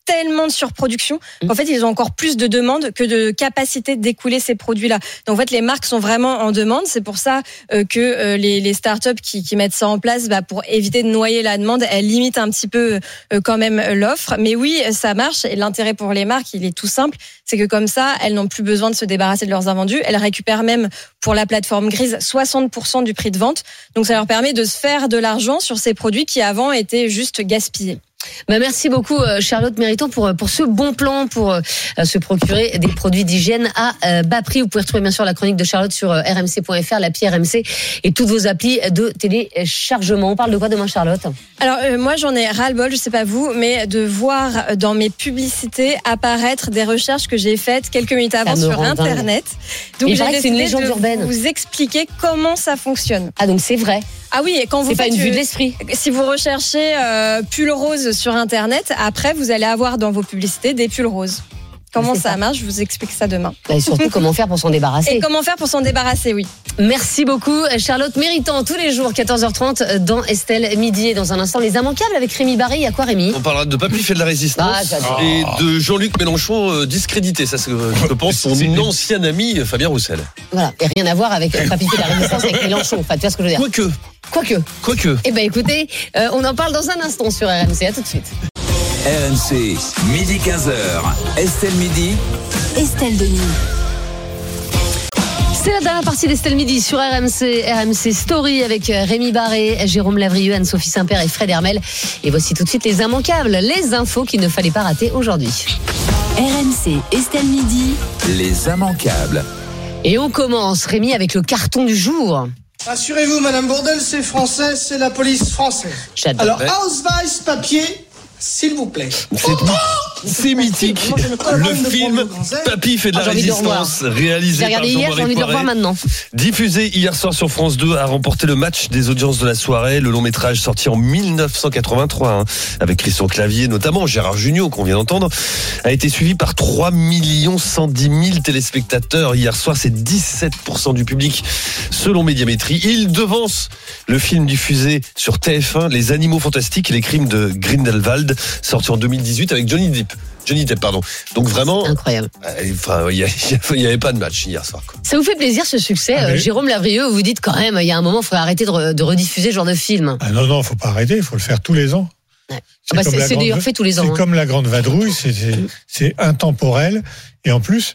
tellement de surproduction qu'en fait, ils ont encore plus de demandes que de capacité d'écouler ces produits-là. Donc, en fait, les marques sont vraiment en demande. C'est pour ça euh, que euh, les, les startups qui, qui mettent ça en place, bah, pour éviter de noyer la demande, elles limitent un petit peu euh, quand même l'offre. Mais oui, ça marche. Et l'intérêt pour les marques, il est tout simple. C'est que comme ça, elles n'ont plus besoin de se débarrasser de leurs invendus. Elles récupèrent même, pour la plateforme Grise, soixante pour cent du prix de vente. Donc, ça leur permet de se faire de l'argent sur ces produits qui avant étaient juste gaspillés. Bah merci beaucoup Charlotte Méritant pour pour ce bon plan pour euh, se procurer des produits d'hygiène à euh, bas prix. Vous pouvez retrouver bien sûr la chronique de Charlotte sur euh, r m c point f r, l'appli R M C et toutes vos applis de téléchargement. On parle de quoi demain, Charlotte? Alors euh, moi j'en ai ras-le-bol, je sais pas vous, mais de voir dans mes publicités apparaître des recherches que j'ai faites quelques minutes avant sur Internet. Donc j'ai décidé une légende de urbaine. vous expliquer comment ça fonctionne. Ah donc c'est vrai. Ah oui, et quand vous c'est faites pas une vue de l'esprit. Si vous recherchez euh, pull rose sur Internet, après vous allez avoir dans vos publicités des pulls roses. Comment ça, ça marche, je vous explique ça demain. Et surtout comment faire pour s'en débarrasser. Et comment faire pour s'en débarrasser, oui. Merci beaucoup Charlotte Méritant, tous les jours quatorze heures trente dans Estelle Midi. Et dans un instant les immanquables avec Rémi Barré. Il y a quoi Rémi? On parlera de Papy fait de la résistance ah, et de Jean-Luc Mélenchon euh, discrédité. Ça c'est euh, je pense son ancien ami Fabien Roussel. Voilà, et rien à voir avec euh, Papy fait de la résistance avec Mélenchon. Enfin, tu vois ce que je veux dire. Quoique. Quoique. Quoique. Eh ben écoutez, euh, on en parle dans un instant sur R M C. À tout de suite. R M C, midi quinze heures. Estelle Midi. Estelle Denis. C'est la dernière partie d'Estelle Midi sur R M C, R M C Story avec Rémi Barré, Jérôme Lavrieux, Anne-Sophie Saint-Père et Fred Hermel. Et voici tout de suite les immanquables, les infos qu'il ne fallait pas rater aujourd'hui. R M C, Estelle Midi. Les immanquables. Et on commence, Rémi, avec le carton du jour. Rassurez-vous, Madame Bourdel, c'est français, c'est la police française. J'adore. Alors, Ausweis papier, s'il vous plaît. C'est, c'est mythique. Le film Papy fait de la ah, résistance, réalisé par Jean-Marie Poiré. J'ai envie de le revoir maintenant. Diffusé hier soir sur France deux, a remporté le match des audiences de la soirée. Le long métrage sorti en dix-neuf cent quatre-vingt-trois, hein, avec Christian Clavier notamment, Gérard Jugnot qu'on vient d'entendre, a été suivi par trois millions cent dix mille téléspectateurs. Hier soir, c'est dix-sept pour cent du public selon Médiamétrie. Il devance le film diffusé sur T F un, Les Animaux Fantastiques et les Crimes de Grindelwald, sorti en deux mille dix-huit avec Johnny Depp. Johnny Depp, pardon. Donc vraiment, c'est incroyable. Enfin, il n'y avait pas de match hier soir, quoi. Ça vous fait plaisir ce succès, ah, mais... euh, Jérôme Lavrieux? Vous dites quand même, il y a un moment, il faudrait arrêter de, re, de rediffuser ce genre de film. Ah non, non, faut pas arrêter, il faut le faire tous les ans. Ouais. C'est, ah bah c'est, c'est d'ailleurs grande, fait tous les ans. C'est hein. comme la Grande Vadrouille, c'est, c'est, c'est intemporel et en plus,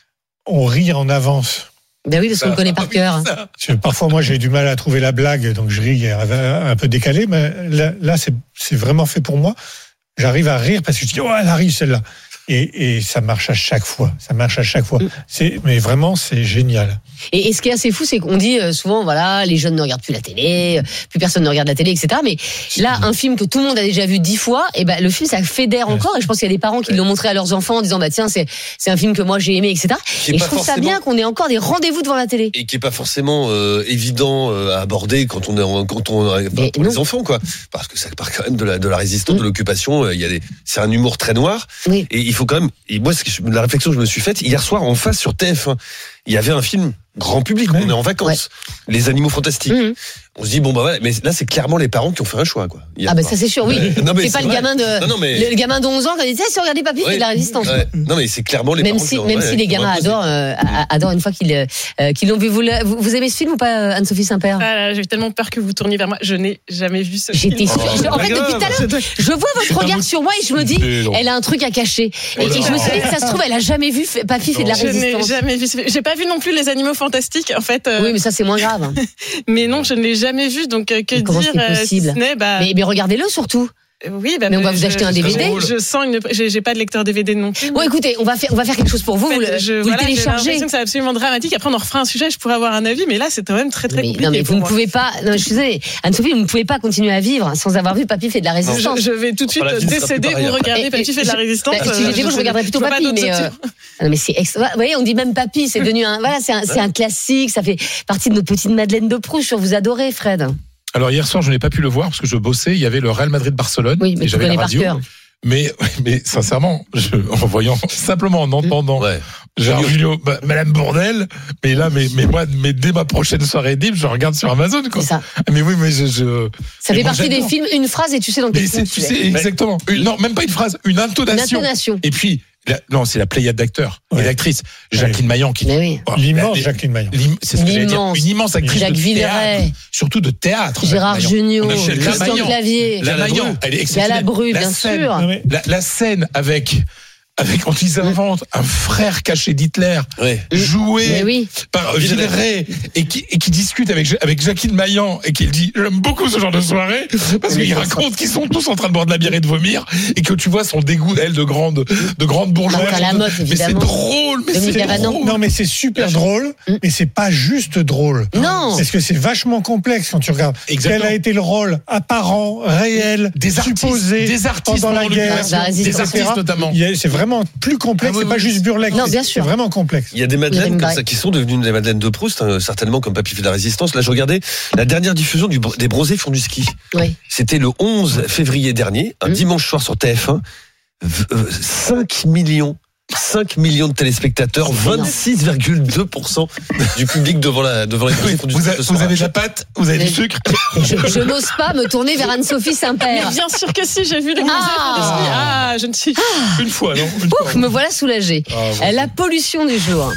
on rit en avance. Ben oui, parce qu'on le connaît par cœur. Parfois, moi, j'ai du mal à trouver la blague, donc je ris un peu décalé, mais là, là c'est, c'est vraiment fait pour moi. J'arrive à rire parce que je dis, oh, elle arrive celle-là. Et, et ça marche à chaque fois. Ça marche à chaque fois. C'est, mais vraiment, c'est génial. Et, et ce qui est assez fou, c'est qu'on dit souvent, voilà, les jeunes ne regardent plus la télé, plus personne ne regarde la télé, et cetera. Mais là, un film que tout le monde a déjà vu dix fois, et ben le film, ça fédère encore. Et je pense qu'il y a des parents qui l'ont montré à leurs enfants en disant, bah tiens, c'est c'est un film que moi j'ai aimé, et cetera. Et je trouve ça bien qu'on ait encore des rendez-vous devant la télé. Et qui est pas forcément euh, évident à aborder quand on est quand on enfin, pour non. les enfants, quoi. Parce que ça part quand même de la de la résistance, mmh. de l'occupation. Il y a des, c'est un humour très noir. Oui. Et il faut quand même. Et moi, je, la réflexion que je me suis faite hier soir en face sur T F un, il y avait un film grand public. Ouais. On est en vacances. Ouais. Les Animaux Fantastiques. Mmh. On se dit bon bah ouais, mais là c'est clairement les parents qui ont fait un choix, quoi. Ah bah ça c'est sûr, oui. Ouais. Non, c'est pas le gamin de non, non, mais... le gamin de onze ans qui dit si regardez Papy fait de la résistance. Ouais. Non mais c'est clairement les même parents. Si, qui ont, même ouais, si les gamins adorent euh, adorent une fois qu'ils euh, qu'ils l'ont vu. Vous, vous vous aimez ce film ou pas, Anne-Sophie Saint-Père? Ah là, j'ai tellement peur que vous tourniez vers moi. Je n'ai jamais vu ce J'étais film. Oh, en fait depuis tout à l'heure, je vois votre regard sur moi et je me dis elle a un truc à cacher. Et je me suis dit ça se trouve elle a jamais vu Papy fait de la résistance. Je n'ai jamais vu. J'ai pas vu non plus Les Animaux Fantastiques en fait. Oui mais ça c'est moins grave. Mais non je ne l'ai jamais vu donc que comment dire c'est possible bah... mais, mais regardez-le surtout. Oui, bah mais on va je, vous acheter un D V D. Je sens une. J'ai, j'ai pas de lecteur D V D non plus. Bon, écoutez, on va faire, on va faire quelque chose pour vous. En fait, vous le, je, vous voilà, le téléchargez. J'ai l'impression que c'est absolument dramatique. Après, on en refera un sujet. Je pourrais avoir un avis, mais là, c'est quand même très très mais, compliqué. Non, mais vous ne moi. pouvez pas. Non, je suis désolée, Anne-Sophie, vous ne pouvez pas continuer à vivre sans avoir vu Papy fait de la résistance. Je, je vais tout de suite voilà, décéder ou regarder Papy fait de la résistance. Bah, si j'étais vous, je regarderais plutôt Papy, mais. Euh, non, mais c'est. Ex... Vous voyez, on dit même Papy, c'est devenu un. Voilà, c'est un, c'est un classique. Ça fait partie de notre petite Madeleine de Proust. Vous adorez, Fred. Alors hier soir, je n'ai pas pu le voir parce que je bossais. Il y avait le Real Madrid-Barcelone. Oui, mais et tu j'avais connais la radio. Par cœur. Mais, mais sincèrement, je, en voyant, simplement en entendant, ouais. Gérard Jugnot, bah, Madame Bourdelle, mais là, mais, mais moi, mais dès ma prochaine soirée libre, je regarde sur Amazon, quoi. C'est ça. Mais oui, mais je, je... Ça mais fait moi, partie j'adore. des films, une phrase et tu sais dans quel Mais film c'est, tu tu sais, es. exactement. Une, non, même pas une phrase, une intonation. Une intonation. Et puis, la, non, c'est la pléiade d'acteurs Ouais. et d'actrices. Jacqueline Ouais. Maillan qui. Mais oui. Oh, L'immense la- Jacqueline Maillan. l'im- C'est ce que j'allais dire. L'immense. Une immense actrice Jacques de Villeray. théâtre, surtout de théâtre. Gérard Jacqueline Maillan. Jugnot, On a- la Christian Maillan. Clavier. La Maillan, elle est exceptionnelle. Galabru, La bien scène- sûr. Non, mais- La, la scène avec. Avec, quand ils inventent un frère caché d'Hitler, Ouais. joué Mais oui. par Villeray, et qui, et qui discute avec, avec Jacqueline Maillan, et qui dit, j'aime beaucoup ce genre de soirée, parce qu'il raconte qu'ils sont tous en train de boire de la bière et de vomir, et que tu vois son dégoût, elle, de grande, de grande bourgeoise. Marc Lamotte, Mais c'est évidemment. drôle, mais Dominique c'est Cavanon. drôle. Non, mais c'est super drôle, mais c'est pas juste drôle. Non. Parce que c'est vachement complexe quand tu regardes. Exactement. Quel a été le rôle apparent, réel, Des artistes, supposé des artistes pendant la pendant guerre, l'occupation, La résistance, des artistes et cetera. notamment. Il y a- C'est vraiment plus complexe, Ah oui, c'est pas oui. juste burlesque. Non, bien c'est- sûr. C'est vraiment complexe. Il y a des madeleines Jérémy comme Barré. ça qui sont devenues des madeleines de Proust, hein, certainement comme Papy fait de la résistance. Là, je regardais la dernière diffusion du, des bronzés font du ski. Oui. C'était le onze février dernier, un Mmh. dimanche soir sur T F un. V- euh, cinq millions. cinq millions de téléspectateurs, vingt-six virgule deux pour cent du public devant la devant les Oui, bronzés font du vous, ski. avez, ce vous soir. avez de la pâte, vous avez Mais- du sucre. Je, je n'ose pas me tourner vers Anne-Sophie Mais Saint-Père. bien sûr que si, j'ai vu les Ah. ah, ah, je ne suis. Une fois, non Une Ouf, me voilà soulagée. Ah, La pollution du jour.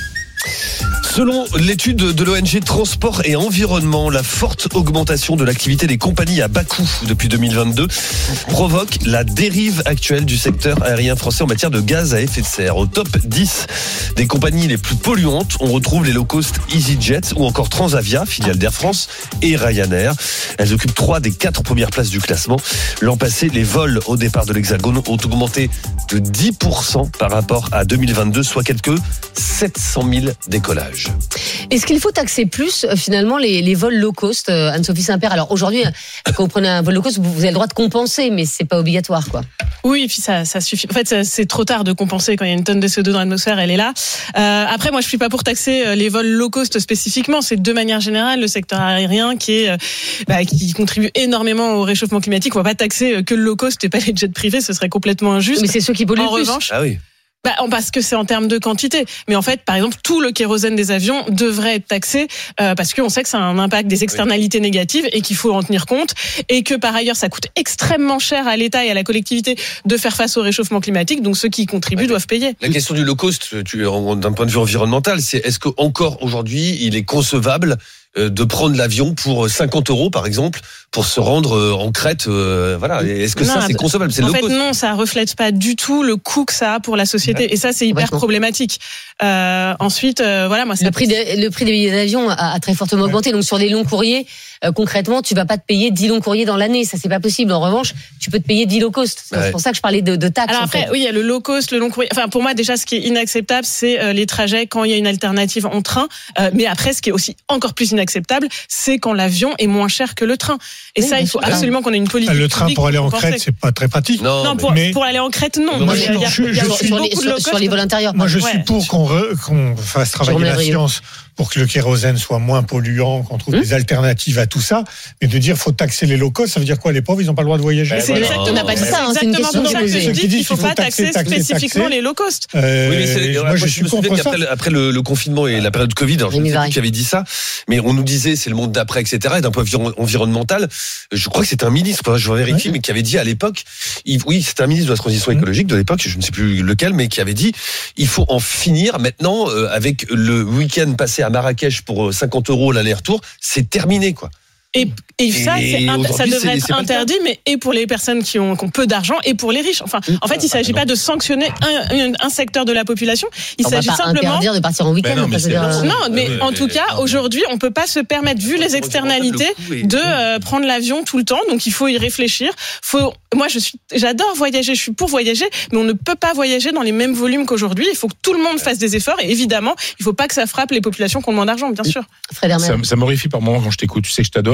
Selon l'étude de l'O N G Transport et Environnement, la forte augmentation de l'activité des compagnies à bas coût depuis deux mille vingt-deux provoque la dérive actuelle du secteur aérien français en matière de gaz à effet de serre. Au top dix des compagnies les plus polluantes, on retrouve les low-cost EasyJet ou encore Transavia, filiale d'Air France, et Ryanair. Elles occupent trois des quatre premières places du classement. L'an passé, les vols au départ de l'Hexagone ont augmenté de dix pour cent par rapport à deux mille vingt-deux, soit quelques sept cent mille décollages. Est-ce qu'il faut taxer plus euh, finalement les, les vols low cost, euh, Anne-Sophie Saint-Père? Alors aujourd'hui, euh, quand vous prenez un vol low cost, vous, vous avez le droit de compenser, mais c'est pas obligatoire, quoi. Oui, et puis ça, ça suffit. En fait, ça- c'est trop tard de compenser quand il y a une tonne de C O deux dans l'atmosphère, elle est là. Euh, après, moi, je suis pas pour taxer euh, les vols low cost spécifiquement. C'est de manière générale le secteur aérien qui est, euh, bah, qui contribue énormément au réchauffement climatique. On va pas taxer euh, que le low cost et pas les jets privés, ce serait complètement injuste. Mais c'est ceux qui polluent En le plus. revanche, Ah oui. bah, en- parce que c'est en termes de quantité. Mais en fait, par exemple, tout le kérosène des avions devrait être taxé euh, parce qu'on sait que ça a un impact des externalités négatives et qu'il faut en tenir compte. Et que par ailleurs, ça coûte extrêmement cher à l'État et à la collectivité de faire face au réchauffement climatique. Donc ceux qui y contribuent Ouais. doivent payer. La question du low cost, tu, en- d'un point de vue environnemental, c'est est-ce que encore aujourd'hui, il est concevable euh, de prendre l'avion pour cinquante euros, par exemple, pour se rendre euh, en Crète, euh, voilà. Est-ce que Non, ça, c'est bah, concevable? C'est En low fait, cost. non, ça reflète pas du tout le coût que ça a pour la société. Et ça, c'est hyper Complètement. problématique. Euh, ensuite, euh, voilà, moi, ça Le prix, des, le prix des billets d'avion a, a très fortement augmenté. Donc sur des longs courriers, euh, concrètement, tu vas pas te payer dix longs courriers dans l'année. Ça, c'est pas possible. En revanche, tu peux te payer dix low cost. C'est Ouais. pour ça que je parlais de, de taxes. Alors en après, fait. oui, il y a le low cost, le long courrier. Enfin, pour moi, déjà, ce qui est inacceptable, c'est euh, les trajets quand il y a une alternative en train. Euh, mais après, ce qui est aussi encore plus inacceptable, c'est quand l'avion est moins cher que le train. Et Oui, ça, bien il faut sûr. absolument qu'on ait une politique. Le train publique pour aller en compenser. Crète, c'est pas très pratique. Non, Non, mais- pour, mais- pour aller en Crète, non. Moi, Mais je- il y a- je- il y a je aussi suis- sur, les, beaucoup de sur, low sur cost. les vols intérieurs. Moi, je Ouais. suis pour qu'on re- qu'on fasse travailler Jérôme la Lavrieux. science pour que le kérosène soit moins polluant, qu'on trouve Hum. des alternatives à tout ça. Mais de dire faut taxer les low cost, ça veut dire quoi? Les pauvres, ils n'ont pas le droit de voyager. Mais c'est voilà. exactement- On n'a pas dit c'est ça, hein, c'est une exactement question pour qui ça est que je posée. Ceux dis qui disent qu'il faut qu'il faut pas taxer taxer, taxer, spécifiquement taxer. les low cost. Euh, Oui, mais c'est, moi, je je suis me souviens contre ça. qu'après le, après le, le confinement et la période Covid, alors je ne Rémi sais Varey. plus qui avait dit ça, mais on nous disait c'est le monde d'après, et cetera. Et d'un point de vue environnemental, je crois que c'était un ministre, faudrait que je vérifie, Ouais. mais qui avait dit à l'époque, il- oui, c'était un ministre de la transition Mhm. écologique de l'époque, je ne sais plus lequel, mais qui avait dit il faut en finir maintenant euh, avec le week-end passé à Marrakech pour euh, cinquante euros l'aller-retour, c'est terminé, quoi. Et, et ça, Et c'est int- ça aujourd'hui, devrait c'est- être c'est pas le cas. interdit, mais et pour les personnes qui ont, qui ont peu d'argent et pour les riches. Enfin, en fait, il ne s'agit pas de sanctionner un, un, un secteur de la population. Il On va s'agit pas simplement. interdire de partir en week-end. Ben non, mais enfin, je veux c'est dire, bon. euh, Non, mais Ouais, en ouais, tout ouais, cas, ouais. aujourd'hui, on peut pas se permettre, vu les externalités, Le coût est- de euh, prendre l'avion tout le temps. Donc, il faut y réfléchir. Faut. Moi, je suis, j'adore voyager. Je suis pour voyager, mais on ne peut pas voyager dans les mêmes volumes qu'aujourd'hui. Il faut que tout le monde fasse des efforts. Et évidemment, il faut pas que ça frappe les populations qui ont moins d'argent, bien sûr. Fred Hermel. Ça, ça m'horrifie par moments quand je t'écoute. Tu sais que je t'adore.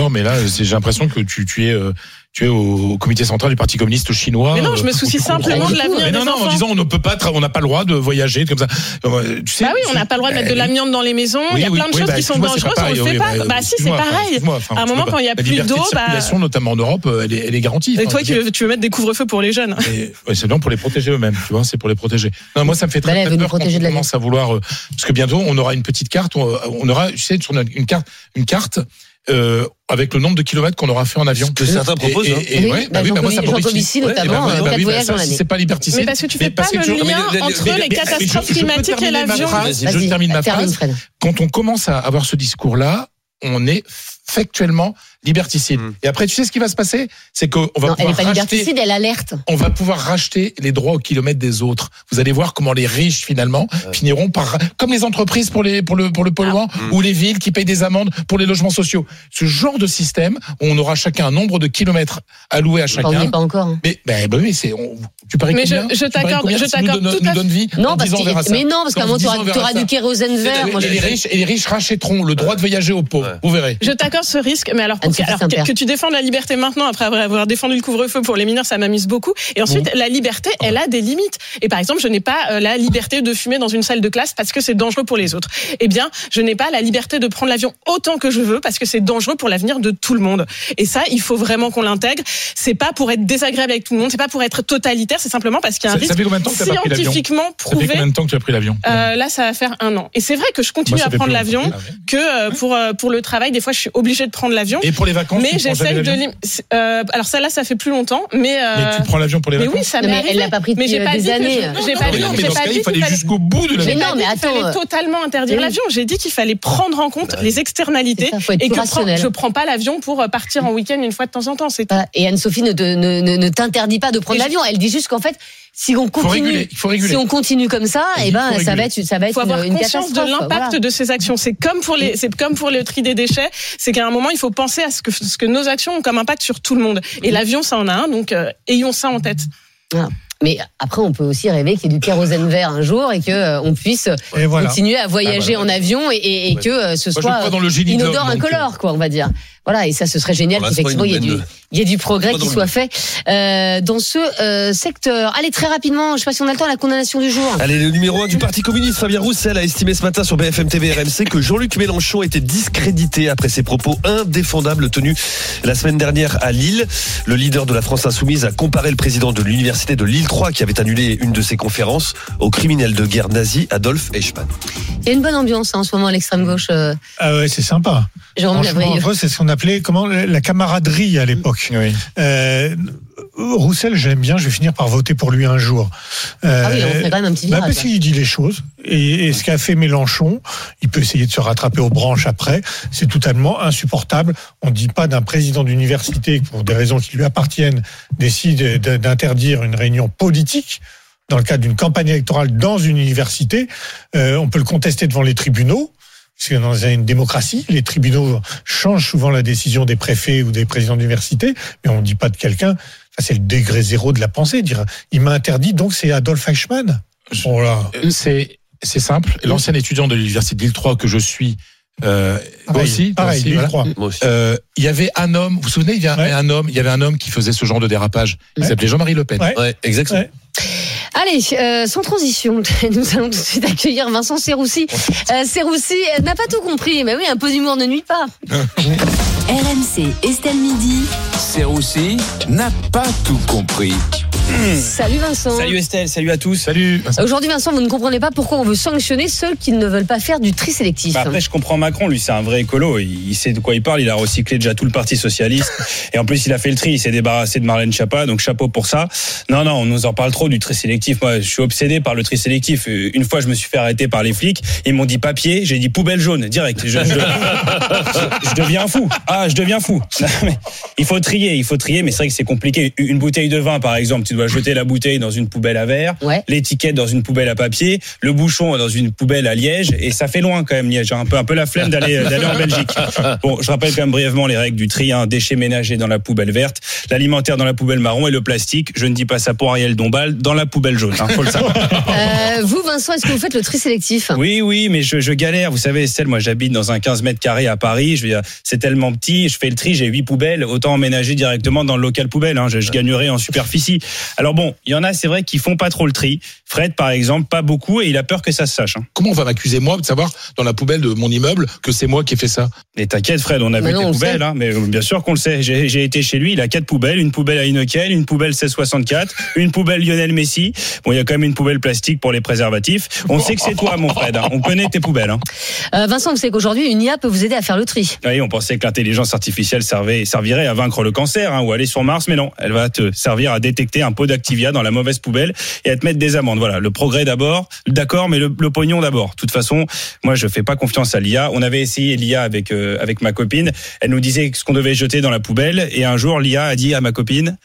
non, mais là, c'est, j'ai l'impression que tu, tu es, euh, tu es au, au comité central du Parti communiste chinois. Mais non, je me soucie simplement de l'avenir mais des non, non, enfants. en disant on ne peut pas, tra- on n'a pas le droit de voyager comme ça. Tu sais, bah oui, on n'a pas le droit de mettre de l'amiante dans les maisons. Oui, il y a oui, plein de oui, choses bah, qui sont excuse-moi, c'est dangereuses, pas on le pareil, fait oui, pas. bah, Bah si, c'est excuse-moi, enfin, pareil. excuse-moi, enfin, À un tu moment, peux quand il n'y a pas- plus la liberté d'eau, de circulation, bah. notamment en Europe, elle est, elle est garantie. Et Enfin, toi, je tu veux dire, veux, tu veux mettre des couvre-feux pour les jeunes. et, ouais, c'est bien pour les protéger eux-mêmes, tu vois, c'est pour les protéger. Non, moi, ça me fait très, Bah, elle très veut nous peur quand protéger on de la commence à vouloir, euh, parce que bientôt, on aura une petite carte, on, on aura, tu sais, sur une, une carte, une carte, euh, avec le nombre de kilomètres qu'on aura fait en avion. Ce que certains Et- proposent. et- hein. et- Oui, ouais, bah, bah oui, bah moi, ça Jean m'horrifie. Covici, Ouais, notamment, bah, bah, euh, bah quatre oui, bah, voyages ça, dans si l'année. c'est pas liberticide. Mais parce que tu Mais fais pas parce que le tu- lien mais- mais- entre mais- les mais- mais catastrophes je- je peux climatiques et terminer ma l'avion. phrase, Vas-y, je termine ma termine, phrase. Fred. Quand on commence à avoir ce discours-là, on est factuellement liberticide. Mm. Et après, tu sais ce qui va se passer? C'est qu'on va Non, elle n'est pouvoir pas racheter, liberticide, elle alerte. on va pouvoir racheter les droits au kilomètre des autres. Vous allez voir comment les riches, finalement, finiront par, comme les entreprises pour les, pour le, pour le polluant, Ah. ou les villes qui payent des amendes pour les logements sociaux. Ce genre de système, où on aura chacun un nombre de kilomètres alloués à Enfin, on n'y chacun. est pas encore. hein. Mais, ben, ben oui, c'est, on, tu paries Mais je- combien? je Tu paries t'accorde- combien je si nous t'accorde donne- tout nous à donne vie? Non, Dans parce dix ans, on verra que, ça. mais non, parce qu'à un Dans moment, tu dix ans, auras, on verra auras ça. du kérosène vert. Moi, et, je- les riches, et les riches rachèteront le droit de voyager aux pauvres. Ouais. Vous verrez. Je t'accorde ce risque, mais alors, pour Anne-Sophie que, alors Saint-Père. que, que tu défends la liberté maintenant, après avoir défendu le couvre-feu pour les mineurs, ça m'amuse beaucoup. Et ensuite, la liberté, elle a des limites. Et par exemple, je n'ai pas euh, la liberté de fumer dans une salle de classe parce que c'est dangereux pour les autres. Eh bien, je n'ai pas la liberté de prendre l'avion autant que je veux parce que c'est dangereux pour l'avenir de tout le monde. Et ça, il faut vraiment qu'on l'intègre. C'est pas pour être désagréable avec tout le monde, c'est pas pour être totalitaire, c'est simplement parce qu'il y a un Ça- ça risque fait combien de temps que t'as pas pris l'avion scientifiquement Ça fait prouvé. combien de temps que tu as pris l'avion? Euh, là, ça va faire un an. Et c'est vrai que je continue Moi, ça à fait prendre plus l'avion, longtemps. Ah ouais. que euh, pour euh, pour le travail, des fois, je suis obligée de prendre l'avion. Et pour les vacances, Mais tu prends j'essaye jamais de. l'avion lim- euh, alors ça, là, ça fait plus longtemps, mais. euh, Mais tu prends l'avion pour les mais vacances? oui, ça Non, m'est mais arrivé. elle l'a pas pris Mais depuis j'ai pas des dit que années. je- j'ai Non, pas mais dit- non, mais j'ai dans pas ce cas, dit il fallait qu'il fallait- jusqu'au bout de j'ai l'avion. Mais pas non, dit mais qu'il fallait attends, euh, totalement interdire oui. l'avion. J'ai dit qu'il fallait prendre en compte les externalités C'est ça, faut être et plus que prends- rationnel. je prends pas l'avion pour euh, partir en week-end une fois de temps en temps. C'est Voilà. Et Anne-Sophie ne, te- ne, ne, ne t'interdit pas de prendre Et je- l'avion. Elle dit juste qu'en fait, si on Faut réguler, continue, il faut réguler. si on continue comme ça, Il eh faut ben, ça réguler. va être, ça va Il être faut avoir une, une conscience de catastrophe. l'impact Voilà. de ces actions. C'est comme pour les, c'est comme pour le tri des déchets. C'est qu'à un moment, il faut penser à ce que, ce que nos actions ont comme impact sur tout le monde. Et l'avion, ça en a un. Donc, euh, ayons ça en tête. Voilà. Mais après, on peut aussi rêver qu'il y ait du kérosène vert un jour et que euh, on puisse Et voilà. continuer à voyager Ah, voilà. en avion et, et, et Ouais. que euh, ce Moi, je soit crois dans le génie de inodore, l'homme, donc, incolore, quoi, on va dire. Voilà, et ça, ce serait génial Pour l'instant, qu'effectivement, il y ait ils nous du, mènent il y ait du progrès Pas qui dans soit le- fait euh, dans ce euh, secteur. Allez, très rapidement, je sais pas si on a le temps, la condamnation du jour. Allez, le numéro un du Parti communiste, Fabien Roussel, a estimé ce matin sur B F M T V R M C que Jean-Luc Mélenchon était discrédité après ses propos indéfendables tenus la semaine dernière à Lille. Le leader de la France Insoumise a comparé le président de l'université de Lille trois, qui avait annulé une de ses conférences, au criminel de guerre nazi Adolf Eichmann. Il y a une bonne ambiance hein, en ce moment à l'extrême gauche. Euh, Ah ouais, c'est sympa. Jérôme Franchement, Lavrieux. entre eux, c'est ce qu'on appelait comment la camaraderie à l'époque. Oui. Euh, Roussel, j'aime bien. Je vais finir par voter pour lui un jour. Euh, Ah oui, on fait quand même un petit bah, virage. parce qu'il dit les choses. Et, et ce qu'a fait Mélenchon, il peut essayer de se rattraper aux branches après. C'est totalement insupportable. On ne dit pas d'un président d'université, pour des raisons qui lui appartiennent, décide de- d'interdire une réunion politique dans le cadre d'une campagne électorale dans une université. Euh, on peut le contester devant les tribunaux. Parce que dans une démocratie, les tribunaux changent souvent la décision des préfets ou des présidents d'université, mais on ne dit pas de quelqu'un. Enfin, c'est le degré zéro de la pensée. Dire, il m'a interdit, donc c'est Adolf Eichmann. Oh là. Euh, C'est, c'est simple. L'ancien étudiant de l'université de Lille trois que je suis, euh, moi Pareil, aussi, toi pareil, aussi, Lille voilà. trois. Moi aussi. Euh, il y avait un homme, vous vous souvenez, il y avait Ouais. un homme, il y avait un homme qui faisait ce genre de dérapage. Il Ouais. s'appelait Jean-Marie Le Pen. Ouais. Ouais, exactement. Ouais. Allez, euh, sans transition, nous allons tout de suite accueillir Vincent Serroussi. Euh, Serroussi euh, n'a pas tout compris, mais oui, un peu d'humour ne nuit pas. R M C, Estelle Midi. Serroussi n'a pas tout compris. Salut Vincent. Salut Estelle, salut à tous. Salut. Aujourd'hui, Vincent, vous ne comprenez pas pourquoi on veut sanctionner ceux qui ne veulent pas faire du tri sélectif. Bah après, je comprends Macron, lui, c'est un vrai écolo. Il, il sait de quoi il parle. Il a recyclé déjà tout le Parti socialiste. Et en plus, il a fait le tri. Il s'est débarrassé de Marlène Schiappa. Donc, chapeau pour ça. Non, non, on nous en parle trop du tri sélectif. Moi, je suis obsédé par le tri sélectif. Une fois, je me suis fait arrêter par les flics. Ils m'ont dit papier. J'ai dit poubelle jaune, direct. Je, je, je, je deviens fou. Ah, je deviens fou. Non, mais il faut trier, il faut trier. Mais c'est vrai que c'est compliqué. Une bouteille de vin, par exemple, tu dois jeter la bouteille dans une poubelle à verre, ouais. l'étiquette dans une poubelle à papier, le bouchon dans une poubelle à liège, et ça fait loin quand même, Liège. J'ai un peu, un peu la flemme d'aller, d'aller en Belgique. Bon, je rappelle quand même brièvement les règles du tri, hein. Déchets ménagers dans la poubelle verte, l'alimentaire dans la poubelle marron et le plastique, je ne dis pas ça pour Ariel Dombal, dans la poubelle jaune, hein, faut le savoir. Euh, vous, Vincent, est-ce que vous faites le tri sélectif ? Oui, oui, mais je, je galère. Vous savez, Estelle, moi j'habite dans un quinze mètres carrés à Paris, je veux dire, c'est tellement petit, je fais le tri, j'ai huit poubelles, autant emménager directement dans le local poubelle, hein. je, je gagnerai en superficie. Alors bon, il y en a, c'est vrai, qui font pas trop le tri. Fred, par exemple, pas beaucoup, et il a peur que ça se sache. Hein. Comment on va m'accuser, moi, de savoir, dans la poubelle de mon immeuble, que c'est moi qui ai fait ça ? Et t'inquiète, Fred, on a mais vu non, tes poubelles, hein, mais bien sûr qu'on le sait. J'ai, j'ai été chez lui, il a quatre poubelles, une poubelle à Heineken, une poubelle seize soixante-quatre, une poubelle Lionel Messi. Bon, il y a quand même une poubelle plastique pour les préservatifs. On sait que c'est toi, mon Fred. Hein. On connaît tes poubelles. Hein. Euh, Vincent, vous savez qu'aujourd'hui, une I A peut vous aider à faire le tri. Oui, on pensait que l'intelligence artificielle servait, servirait à vaincre le cancer, hein, ou aller sur Mars, mais non. Elle va te servir à détecter un pot d'Activia dans la mauvaise poubelle et à te mettre des amendes. Voilà, le progrès d'abord, d'accord, mais le, le pognon d'abord. De toute façon, moi, je fais pas confiance à l'I A. On avait essayé l'I A avec euh, avec ma copine. Elle nous disait ce qu'on devait jeter dans la poubelle, et un jour, l'I A a dit à ma copine: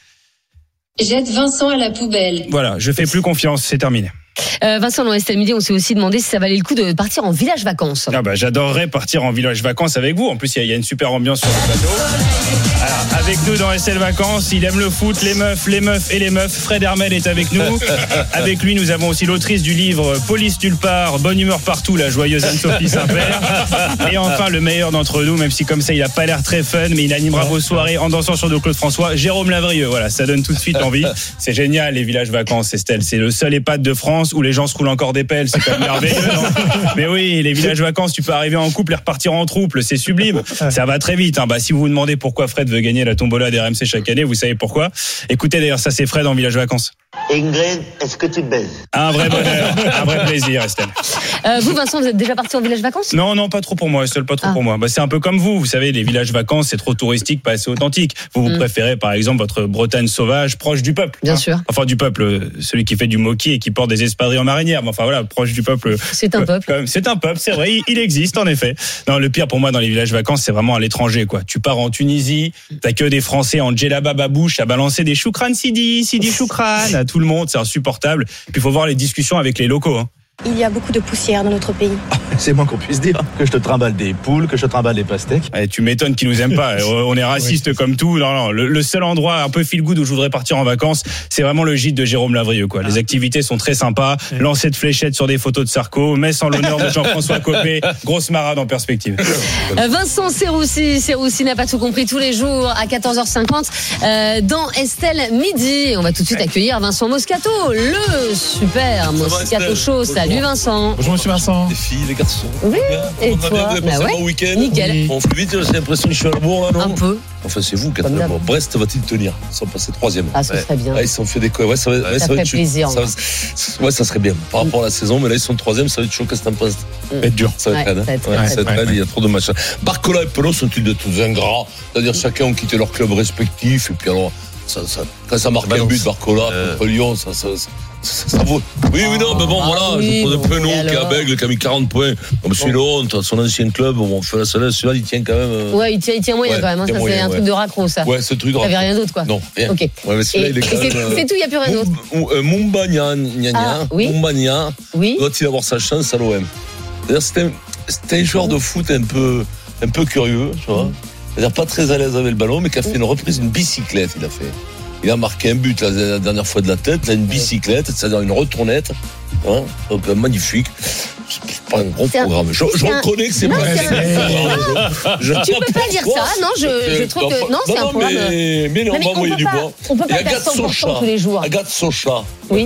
jette Vincent à la poubelle. Voilà, je fais plus confiance, c'est terminé. Euh, Vincent, dans Estelle Midi, on s'est aussi demandé si ça valait le coup de partir en village vacances. Ah bah, j'adorerais partir en village vacances avec vous. En plus, il y, y a une super ambiance sur le plateau. Alors, avec nous dans Estelle Vacances, il aime le foot, les meufs, les meufs et les meufs. Fred Hermel est avec nous. Avec lui, nous avons aussi l'autrice du livre Police nulle part, bonne humeur partout, la joyeuse Anne-Sophie Saint-Père. Et enfin, le meilleur d'entre nous, même si comme ça, il a pas l'air très fun, mais il animera vos soirées en dansant sur de Claude François, Jérôme Lavrieux. Voilà, ça donne tout de suite envie. C'est génial, les villages vacances, Estelle. C'est le seul EHPAD de France où les gens se roulent encore des pelles, c'est quand même merveilleux, non ? Mais oui, les villages vacances, tu peux arriver en couple et repartir en trouble, c'est sublime. Ça va très vite. Hein. Bah, si vous vous demandez pourquoi Fred veut gagner la tombola des R M C chaque année, vous savez pourquoi. Écoutez d'ailleurs, ça c'est Fred en village vacances. Ingrid, est-ce que tu baises ? Un vrai bonheur, un vrai plaisir, Estelle. Euh, vous, Vincent, vous êtes déjà parti en village vacances ? Non, non, pas trop pour moi, Estelle, pas trop ah. pour moi. Bah, c'est un peu comme vous, vous savez, les villages vacances, c'est trop touristique, pas assez authentique. Vous, vous mm. préférez, par exemple, votre Bretagne sauvage, proche du peuple. Bien hein. sûr. Enfin, du peuple, celui qui fait du moquis et qui porte des espadrilles en marinière. Enfin, voilà, proche du peuple. C'est un peuple. Même, c'est un peuple, c'est vrai, il, il existe, en effet. Non, le pire pour moi dans les villages vacances, c'est vraiment à l'étranger, quoi. Tu pars en Tunisie, t'as que des Français en djellaba babouche à balancer des choukran Sidi, Sidi choukran à tout le monde, c'est insupportable. Puis il faut voir les discussions avec les locaux, hein. Il y a beaucoup de poussière dans notre pays. C'est moins qu'on puisse dire. Que je te trimballe des poules, que je te trimballe des pastèques. Eh, tu m'étonnes qu'ils nous aiment pas. On est racistes oui. comme tout. Non, non. Le, le seul endroit un peu feel good où je voudrais partir en vacances, c'est vraiment le gîte de Jérôme Lavrieux, quoi. Les activités sont très sympas. Lancer de fléchettes sur des photos de Sarko, messe en l'honneur de Jean-François Copé, grosse marade en perspective. Vincent Serroussi, Serroussi n'a pas tout compris tous les jours à quatorze heures cinquante euh, dans Estelle Midi. On va tout de suite accueillir Vincent Moscato, le super Moscato Show. Salut Vincent. Bonjour Monsieur Vincent. Les filles, les garçons. Oui. Et on toi a bien passé bah ouais. un bon week-end. Nickel. On fait vite, j'ai l'impression que je suis à la bourre là, non ? Un peu. Enfin, c'est vous, quatrième. Bon, Brest va-t-il tenir ? Ils sont passés troisième. Ah, ce serait bien. Ouais, ils sont fait des quoi. Ouais, ça va, ouais, ça, ça va fait être plaisir. Ça va, ouais, ça serait bien par rapport à la saison, mais là ils sont troisième, ça va être chaud. Qu'est-ce que t'en penses ? Ça va être dur. Ça va être raide. Ça va être raide. Il y a trop de matchs. Barcola et Pelot sont-ils de tous ingrats ? C'est-à-dire chacun ont quitté leur club respectif et puis alors. Ça, ça, quand ça marque Balance. Un but, Barcola, euh... contre Lyon, ça, ça, ça, ça, ça vaut. Oui, oui, non, mais bon, ah, voilà, oui, je pose un peu nous, qui a Bègle, qui a mis quarante points. Comme c'est honte, son ancien club, on fait la seule, celui-là, il tient quand même. Euh... Ouais, il tient, il tient moyen ouais, quand même, hein, ça moyen, c'est un ouais. truc de raccro, ça. Ouais, c'est un truc de raccro. T'avais rien d'autre, quoi. Non, rien. Ok. Ouais, mais et, il est et c'est, même, c'est tout, il n'y a plus rien d'autre. Mumba Nia, ah, oui. Mumba Nia, oui. doit-il avoir sa chance à l'O M ? C'est-à-dire, c'était un, c'était un joueur de foot un peu, un peu curieux, tu vois. C'est-à-dire, pas très à l'aise avec le ballon, mais qui a fait une reprise, une bicyclette, il a fait. Il a marqué un but la, la dernière fois de la tête, là, une bicyclette, c'est-à-dire une retournette. Hein, donc magnifique. C'est pas un gros c'est programme. Un, je, je reconnais un... que c'est non, pas c'est un... un... je... Tu peux pas dire ça, non, je, je trouve que. Non, c'est non, un programme. Mais, mais on va envoyer du bois. On peut pas faire cent pour cent tous les jours. Agathe Socha. Oui.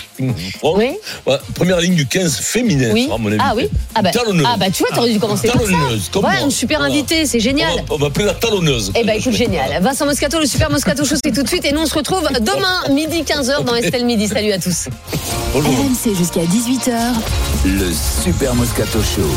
Oui. Ouais, première ligne du quinze féminin. Oui. À mon avis. Ah oui. Ah bah, talonneuse. Ah bah tu vois, t'aurais dû commencer par ça. Talonneuse. Comme ouais, moi. une super voilà. invitée, c'est génial. On va, on va appeler la talonneuse. Eh bah écoute, génial. Vincent Moscato, le super Moscato Show, c'est tout de suite. Et nous, on se retrouve demain, midi quinze heures dans Estelle Midi. Salut à tous. R M C jusqu'à dix-huit heures. Le Super Moscato Show.